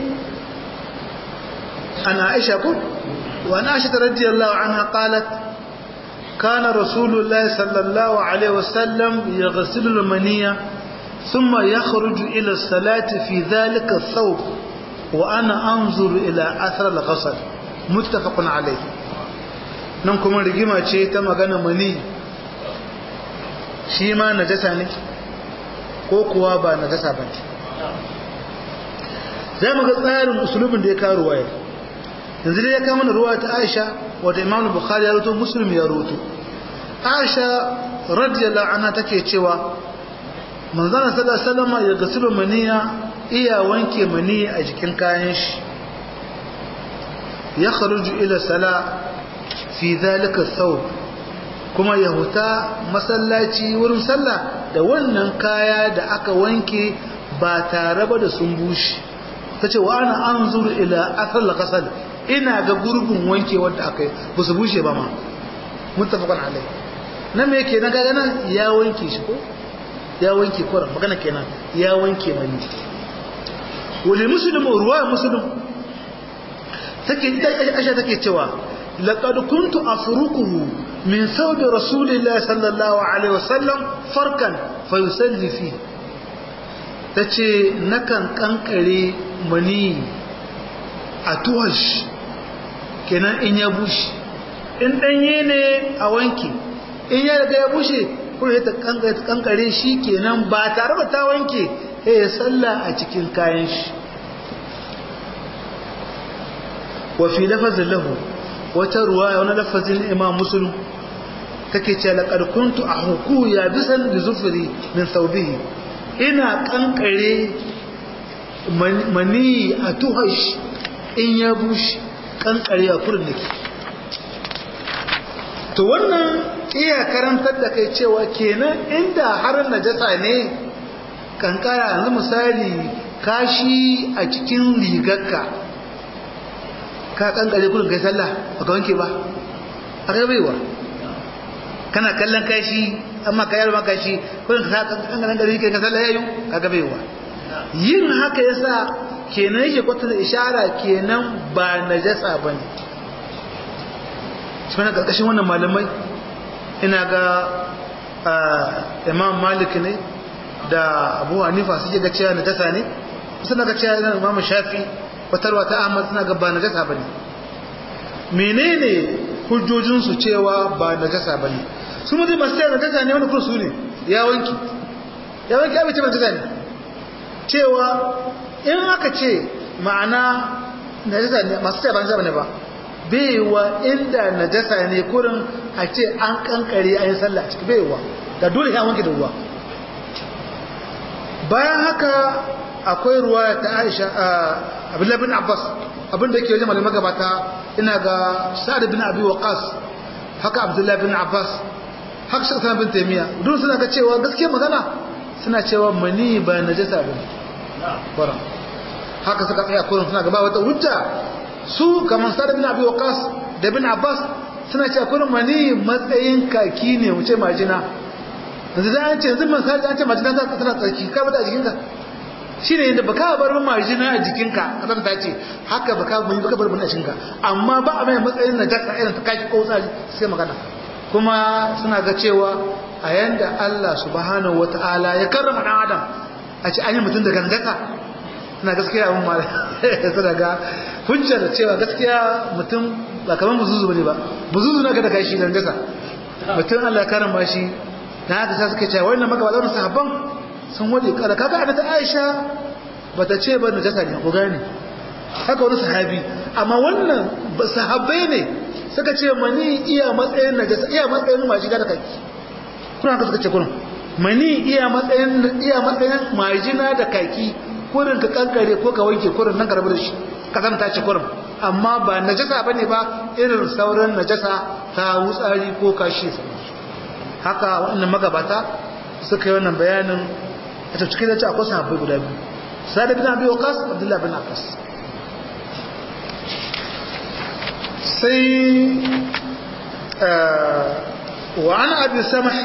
ana Aisha ko wa ana Aisha radiyallahu anha qalat kana rasulullahi sallallahu alaihi wasallam yaghsilu al-maniya thumma yakhruju ila as-salati fi dhalika ath-thawb wa ana anzuru ila athar al-ghasl muttafaqun alayh nan kuma rigima ce ta magana mani shi ma najasa ne ko kuwa ba najasa ba za mu ga tsarin usulubin da ya kawo ruwaya yanzu dai ya kawo mana ruwa ta Aisha wata Imam Bukhari ya rawaito Muslim ya rawaito Aisha radiyallahu anha take cewa manzon sallallahu alaihi wasallam ya gasilu maniya iya wanke mani a jikin kayan shi ya kharuju ila sala fi dhalika thawb kuma ya huta masallaci wurin sallah da wannan kaya da aka wanke ba tare ba da sun bushe tace wa ana anzuru ila athar al-ghasl ina ga gurbin wanke wanda akai ba su bushe ba ma muttafaqan alai nan me yake na ga nan ya wanke shi ko ya wanke ko magana kenan ya wanke mani wali muslim ruwaya muslim take Aisha take cewa laqad kuntu afruquhu min thawb rasulillahi sallallahu alaihi wasallam farkan fa yusalli fi tace nakan kankare mani a tuwash kenan in ya bushe in danye ne a wanke in ya riga ya bushe kuma ta kankare shi kenan ba tare da ta wanke sai ya salla a cikin kayan shi wa fi lafazin lahu wata ruwaya wani lafazin imam muslim take ce laqad kuntu ahku ya bisan li zufri min thawbihi ina kankare mani a tuhash in ya bushe kankare a kurin nake to wannan iya karantar da kai cewa kenan inda har najasa ne kankara yanzu misali kashi a cikin rigarka ka kankare kullum kai sallah baka wanke ba aka baiwa kana kallon kashi amma ka yarma kashi kullum ka kankare gari kai sallah yayu kaga baiwa yin haka yasa kenan yake kwata da ishara kenan ba najasa bane shi ne karkashin wannan malamai ina ga Imam Malik ne da Abu Hanifa suke ga cewa najasa ne suna ga cewa Imam Shafi watarwa ta Ahmad suna ga ba najasa bane menene hujjojin su cewa ba najasa bane su mutum masu cewa najasa ne wani kursu ne ya wanki ya wanki abin ce najasa ne cewa in aka ce ma'ana najasa ne masu cewa ba najasa bane ba baiwa inda najasa ne kurin a ce an kankare a yi sallah a ciki baiwa da dole ya wanke da ruwa bayan haka akwai ruwa ta Aisha Abdullah bin Abbas abinda yake wajen malamai gabata ina ga Sa'd bin Abi Waqqas haka Abdullah bin Abbas haka Shaykh bin Taymiyyah duk suna ga cewa gaskiya magana suna cewa mani ba najasa bane bara haka suka tsaya kurin suna gaba wata hujja su kamar Sa'd bin Abi Waqqas da bin Abbas suna cewa kurin mani matsayin kaki ne mu ce majina yanzu da an ce yanzu man sai an ce majina ta tana tsarki ka bada a jikinka shine yanda baka bar majina a jikinka kasan ta ce haka baka mun baka bar mun a jikinka amma ba a mai matsayin najasa irin ta kaki ko tsari sai magana kuma suna ga cewa a yanda Allah subhanahu wataala ya karrama dan adam a ce an yi mutum da gangaka na gaskiya abin ma suna ga hujjar da cewa gaskiya mutum ba kamar buzuzu bane ba buzuzu na ga da kai shi gangasa mutum Allah ya karrama shi na haka sai suka ce wannan magabatar sahabban sun wade kada kaga da Aisha bata ce ba najasa ne ko gane haka wani sahabi amma wannan sahabbai ne suka ce mani iya matsayin najasa iya matsayin majina da kaki kuna haka suka ce kuna mani iya matsayin iya matsayin majina da kaki kurin ka kankare ko ka wanke kurin nan karbar shi ka san ta ce kurin amma ba najasa bane ba irin sauran najasa ta wutsari ko kashi haka wannan magabata suka yi wannan bayanin a cikin da ce akwai sahabbai guda biyu Sa'd bin Abi Waqqas Abdullah bin Abbas sai wa an Abi Samh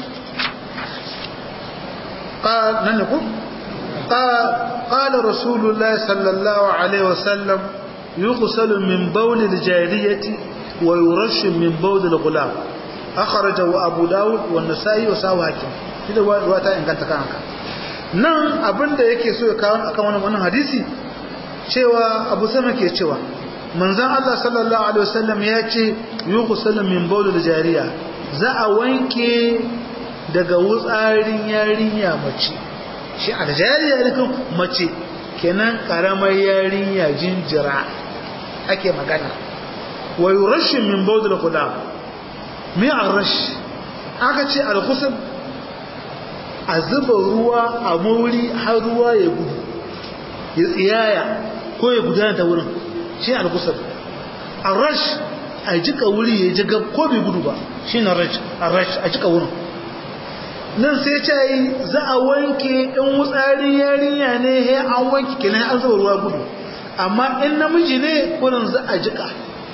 قال ننكو قال قال رسول الله صلى الله عليه وسلم يغسل من بول الجارية ويرش من بول الغلام أخرجه أبو داود والنسائي وساوى حكيم إذا وقتا إن كانت كانك nan abinda yake so ya kawo akan wannan wannan hadisi cewa Abu Sama ke cewa manzon Allah sallallahu alaihi wasallam ya ce yughsal min bawl al-jariya za a wanke daga wutsarin yarinya mace shi al-jariya ne kan mace kenan karamar yarinya jinjira ake magana wa yurash min bawl al-ghulam mi arash aka ce al-ghusl a zuba ruwa a mauri har ruwa ya gudu ya tsiyaya ko ya gudana ta wurin shi ne al-ghusl arash a jika wuri ya jiga ko bai gudu ba shi ne arash a jika wurin nan sai ce yi za a wanke in wutsarin yarinya ne he an wanke kenan an zuba ruwa gudu amma in namiji ne kurin za a jika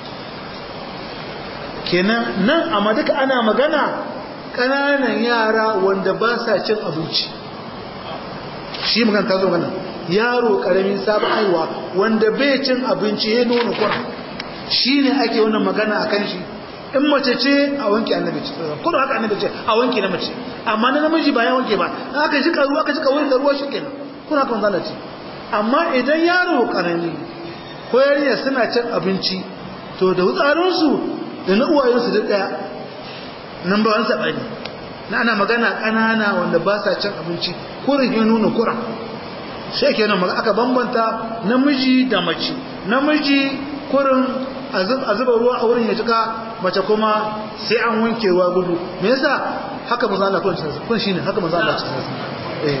kenan nan amma duka ana magana ƙananan yara wanda ba sa cin abinci shi magana ta zo gana yaro ƙaramin sabon haihuwa wanda bai cin abinci ya nuna kura shine ake wannan magana akan shi in mace ce a wanke annabi ce kuma haka annabi ce a wanke na mace amma na namiji ba ya wanke ba aka ji karuwa aka ji kawai da ruwa shikenan kuna kan zalaci amma idan yaro karami ko yarinya suna cin abinci to da wutsarin su da na uwayen su da daya nan ba wani sabani na ana magana kanana wanda ba sa cin abinci kurin ya nuna kuran sai kenan aka bambanta namiji da mace namiji kurin a zuba ruwa a wurin ya jika mace kuma sai an wanke ruwa gudu me yasa haka manzo Allah kun ce kun shine haka manzo Allah ce eh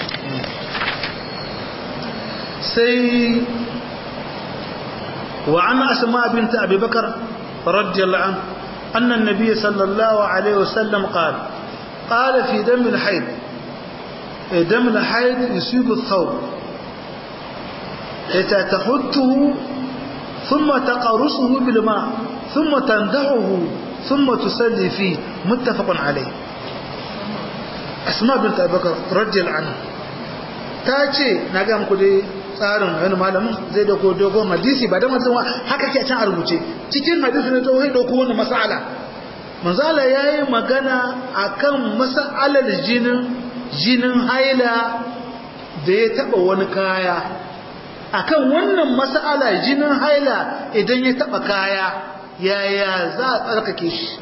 sai wa an asma bint abi bakr radiyallahu anha anna an-nabiy sallallahu alaihi wasallam qala qala fi dam al-hayd dam al-hayd yusibu ath-thawb tatahuttuhu ثم تقرصه بالماء ثم تندعه ثم تصلي فيه متفق عليه أسماء بنت أبي بكر رضي الله عنها tace na ga muku dai tsarin wani malamin zai dauko dogon hadisi ba da mutum haka ke can a rubuce cikin hadisi ne to zai dauko wannan mas'ala manzala yayi magana akan mas'alar jinin jinin haila da ya taba wani kaya akan wannan mas'ala jinin haila idan ya taba kaya yaya za a tsarkake shi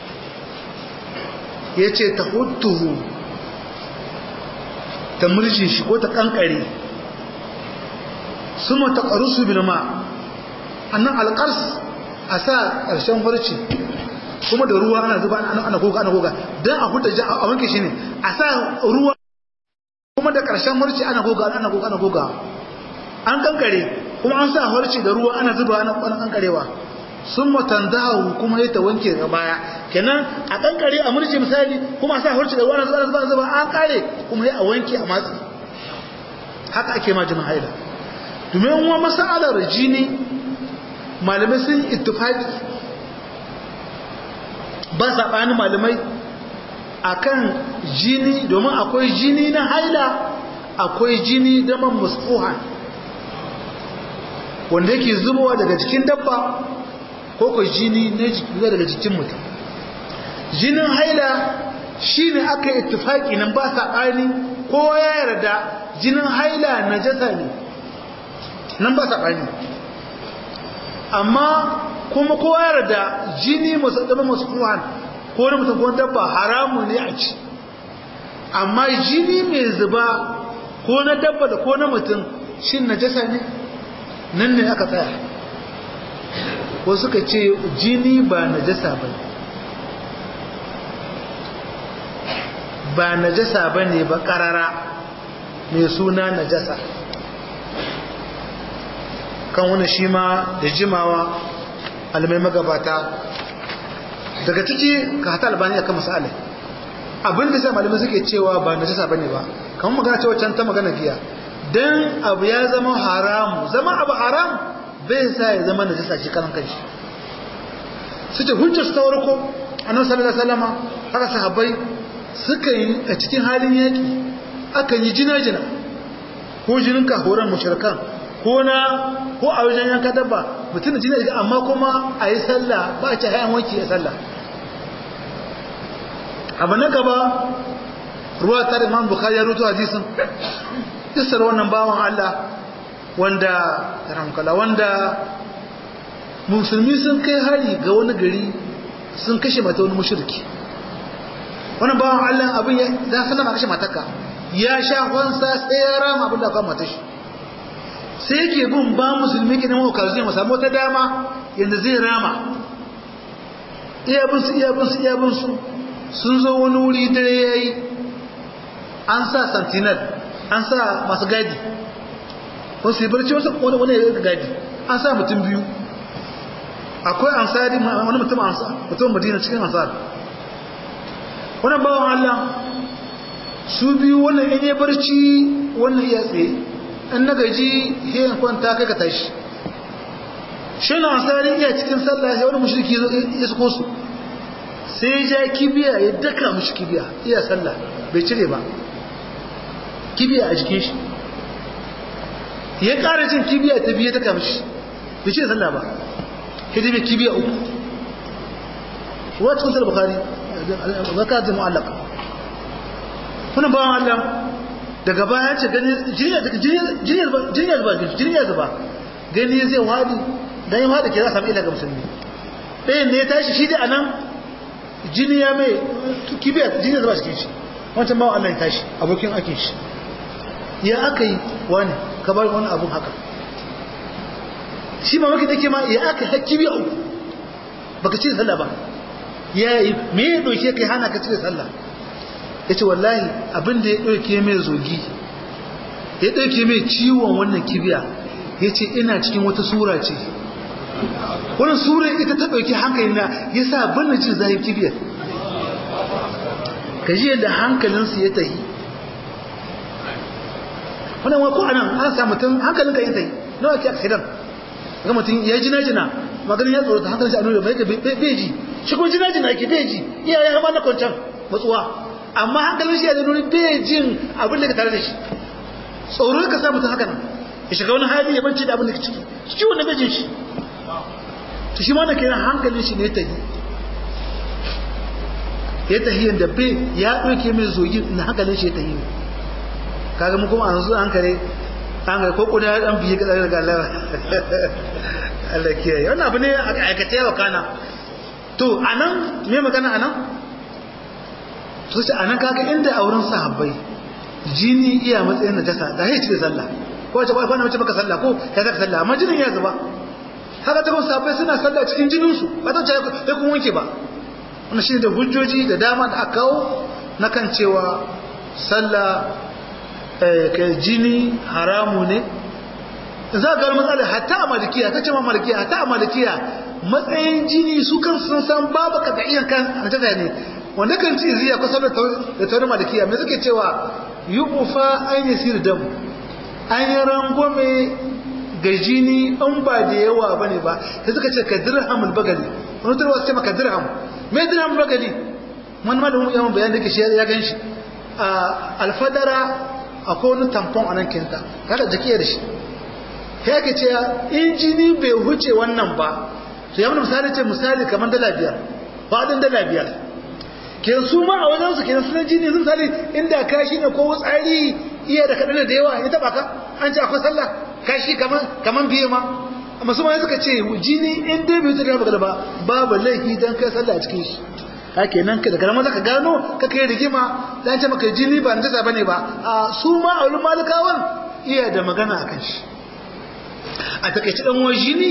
yace tahuttuhu ta murji shi ko ta kankare suma taqarusu bil ma annan alqars asa karshen farci kuma da ruwa ana zuba ana ana goga ana goga dan a huta a wanke shi ne asa ruwa kuma da karshen farci ana goga ana goga ana goga an kankare kuma an sa harci da ruwa ana zuba ana kwanan kankarewa sun matandahu kuma ya ta wanke ga baya kenan a kankare a murji misali kuma a sa harci da ruwa ana zuba ana zuba ana zuba an kare kuma ya a wanke a matsi haka ake ma jinin haila domin wa masalar jini malamai sun ittifaqi ba saɓani malamai akan jini domin akwai jini na haila akwai jini da man musfuhan wanda yake zubowa daga jikin dabba ko ko jini na zuwa daga jikin mutum jinin haila shine aka ittifaki nan ba sabani kowa ya yarda jinin haila najasa ne nan ba sabani amma kuma kowa ya yarda jini musaddama musfuhan ko na mutum ko dabba haramu ne a ci amma jini mai zuba ko na dabba da ko na mutum shin najasa ne nan ne aka tsaya ko suka ce jini ba najasa ba ba najasa ba ne ba karara mai suna najasa kan wani shi ma da jimawa alamai magabata daga ciki ka hata albani akan masala abinda sai malamai suke cewa ba najasa bane ba kamar magana cewa can ta magana giya dan abu ya zama haramu zama abu haram bai sa ya zama najasa shi kan kanshi suke hujjar su ta warko annabi sallallahu alaihi wasallam haka sahabbai suka yi a cikin halin yaki aka yi jina-jina ko jinin kahoran mushrikan ko na ko a wajen yanka dabba mutum jina jina amma kuma a yi sallah ba a ce hayan wanki ya sallah abu na gaba ruwa ta da imam bukhari ya rutu hadisin isar wannan bawan Allah wanda ramkala wanda musulmi sun kai hari ga wani gari sun kashe mata wani mushriki wannan bawan Allah abin ya za su nama kashe mataka ya sha kwansa sai ya rama abin da aka mata shi sai yake bin ba musulmi ke neman okazu ne masamu ta dama yadda zai rama iyabinsu iyabinsu iyabinsu sun zo wani wuri dare ya yi an sa sentinel an sa masu gadi wasu yi barci wasu wani wani ya gadi an sa mutum biyu akwai ansari wani mutum mutum madina cikin ansar wannan bawan Allah su biyu wannan in yi barci wannan iya tsaye in na gaji hiyan kwanta kai ka tashi shi na ansari iya cikin sallah sai wani mushriki ya suko su sai ja kibiya ya daka mushi kibiya iya sallah bai cire ba kibiya a jikin shi ya ƙara cin kibiya ta biye ta kama shi bai cire sallah ba hidime kibiya uku wacce kun bukhari zakat mu'allaq kuna ba Allah daga baya ce gani jiniya jiniya jiniya zuba jiniya zuba gani zai wadi dan ya wadi ke za samu ila ga musulmi ɗayan ne ya tashi shi da anan jiniya mai kibiya jiniya zuba cikin shi wancan ba Allah ya tashi abokin ake shi ya aka yi wani ka bar wani abun haka shi ma maka take ma ya aka hakki biya uku baka ci sallah ba yayi me ya doke kai hana ka ci sallah yace wallahi abin da ya doke mai zogi ya doke mai ciwon wannan kibiya yace ina cikin wata sura ce wannan sura ita ta doke hankalina yasa ban ci zai kibiya kaji yadda hankalinsu ya tahi wannan wa ko anan an samu tun hankalin ka ya tahi nawa ke accident ga mutum ya jina jina maganin ya tsoro ta hankalin shi a nuna bai ka beji shi ko jina jina yake beji iyaye har ma na kwancan matsuwa amma hankalin shi ya nuna bejin abin da ka tare da shi tsoro ka sa mutum haka nan ya shiga wani hali ya bance da abin da ka ciki shi wannan bejin shi to shi ma da kenan hankalin shi ne ta yi ya tahiyyar da bai ya ɗauke mai zogi na hankalin shi ya tahi kaga mu kuma a yanzu an kare an kare ko kuna ɗan biye ga daga Allah Allah kiyaye wannan abu ne a aikace yawa kana to anan me magana anan to sai anan kaga inda auren sahabbai jini iya matsayin najasa da ya ci da sallah ko wace ba kwana mace baka sallah ko ya zaka sallah amma jinin ya zuba haka ta kuma sahabbai suna sallah cikin jinin su ba ta ce sai kun wanke ba wannan shi da hujjoji da dama da aka kawo na kan cewa sallah kai jini haramu ne za ga matsala hatta a malikiya ta ce ma malikiya hatta a malikiya matsayin jini su kan sun san babu kadaiyan kan najasa ne wanda kan ci ziya kusa da taurin malikiya me suke cewa yuqfa an yasir dam an yi rangwame ga jini an ba da yawa bane ba sai suka ce ka dirhamul bagali wani tarwa su ce maka dirham me dirham bagali man malamin yawan bayan da ke shi ya ganshi a alfadara akwai wani tampon a nan kinta kada jiki da shi ya ke ce in jini bai huce wannan ba to ya mana misali ce misali kamar dala biyar faɗin dala biyar ke su ma a wajen su kenan sunan jini sun sani inda kashi ne ko tsari iya da kaɗan da yawa ya taɓa ka an ce akwai sallah kashi kamar biye ma amma su ma suka ce jini in dai bai tuka magana ba babu laifi dan kai sallah a cikin shi hake nan daga nan zaka gano ka kai rigima dan ce maka jini ba najasa bane ba a su ma a wurin malikawan iya da magana akan shi a takeice dan wani jini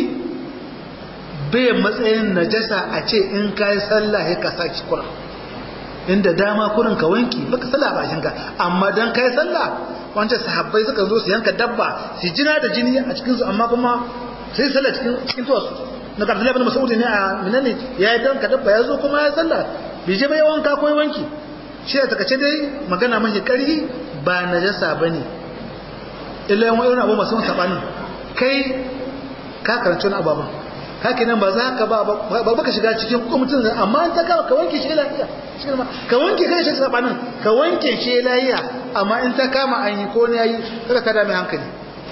bai matsayin najasa a ce in kai sallah ya ka saki kura inda dama kurin ka wanki baka sallah ba shinka amma dan kai sallah wanda sahabbai suka zo su yanka dabba su jina da jini a cikin su amma kuma sai sallah cikin cikin tuwasu na Abdullahi ibn Mas'ud ne a minane ya yi danka dabba ya zo kuma ya sallah bai je bai wanka ko wanki shi da takace dai magana mashi karhi ba najasa bane illa yan wani abu masu sabani kai ka karanci wani ababan haka nan ba za ka ba ba baka shiga cikin mutum amma an ta ka wanke shi lafiya ka wanke kai shi sabanin ka wanke shi lafiya amma in ta kama an yi ko ne yayi kada ka da mai hankali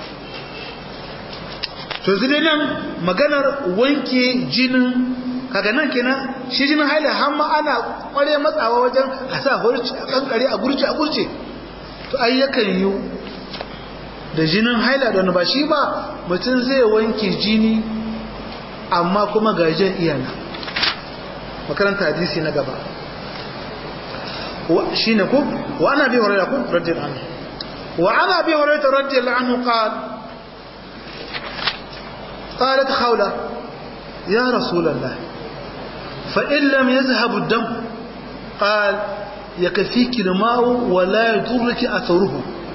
to zai nan maganar wanke jinin kaga nan kenan shi jinin haila har ma ana kware matsawa wajen a sa hurci a kankare a gurce a gurce to ai yakan yi da jinin haila da ba shi ba mutum zai wanke jini amma kuma gajen iyana makaranta hadisi na gaba shine ko wa ana bi hurairah ko radiyallahu anhu wa ana bi hurairah radiyallahu anhu qala قالت خولة يا رسول الله فإن لم يذهب الدم قال يكفيك الماء ولا يضرك أثره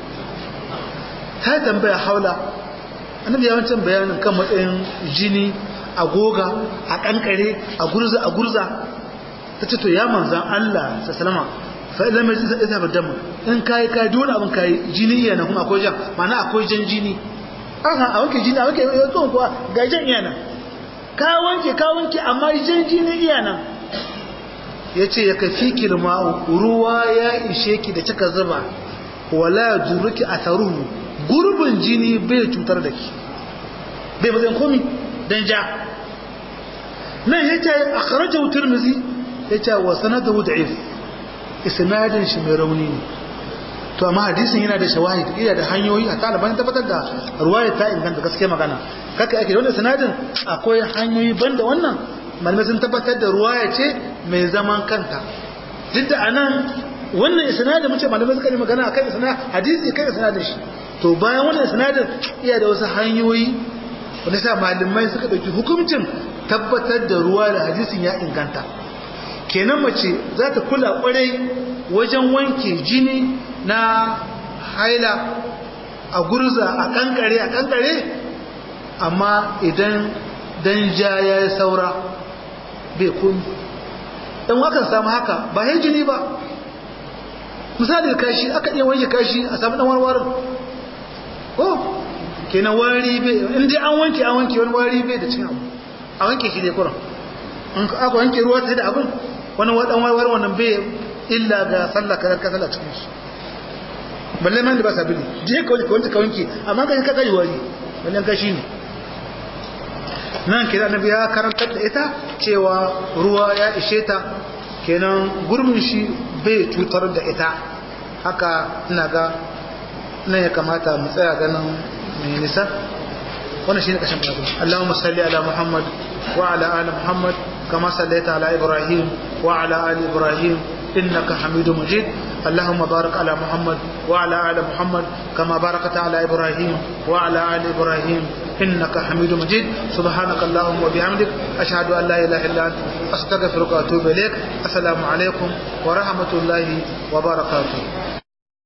هذا تنبيه حولة annabi ya wancan bayanin kan matsayin jini a goga a kankare a gurza a gurza ta ce to ya manzan Allah sallama fa idan mai zai zaba dam in kai kai dole abin kai jini yana kuma akwai jan ma'ana akwai jan jini aha a wanke jini a wanke yato kuwa ga jan iyana ka wanke ka wanke amma jan jini iyana yace ya kafi kilma ruwa ya ishe ki da kika zuba wala duruki atharuhu gurbin jini bai cutar da ki bai bazan komi dan ja nan yace akhrajahu tirmidhi yace wa sanaduhu da'if isnadin shi mai rauni ne to amma hadisin yana da shawahid yana da hanyoyi a taliban tabbatar da ruwaya ta inganta gaskiya magana kaka ake wannan sanadin akwai hanyoyi banda wannan malamai sun tabbatar da ruwaya ce mai zaman kanta duk da anan wannan isnadin muke malamai suka yi magana akan isnadin hadisi kai isnadin shi to bayan wannan isnadin iya da wasu hanyoyi wanda sa malamai suka dauki hukuncin tabbatar da ruwa da hadisin ya inganta kenan mace za ta kula kwarai wajen wanke jini na haila a gurza a kankare a kankare amma idan dan ja ya yi saura bai kun dan wakan samu haka ba yin jini ba misali kashi aka iya wanke kashi a samu dan warwarin ko kenan wari bai in dai an wanke an wanke wani wari bai da cin abu a wanke shi ne kuran in aka wanke ruwa sai da abin wani wadan warwarin wannan bai illa ga sallah kadar ka sallah cikin shi balle man da ba sabili je ka wanke ka wanke amma kan ka kai wari wannan kashi ne nan kira annabi ya karantar da ita cewa ruwa ya ishe ta kenan gurbin shi bai cutar da ita haka ina ga nan ya kamata mu tsaya ganin mai nisa wannan shine kashin babu Allahumma salli ala Muhammad wa ala ali Muhammad kama sallaita ala Ibrahim wa ala ali Ibrahim innaka Hamidum Majid اللهم بارك على محمد وعلى آل محمد كما باركت على إبراهيم وعلى آل إبراهيم إنك حميد مجيد سبحانك اللهم وبحمدك أشهد أن لا إله إلا أنت أستغفرك وأتوب إليك السلام عليكم ورحمة الله وبركاته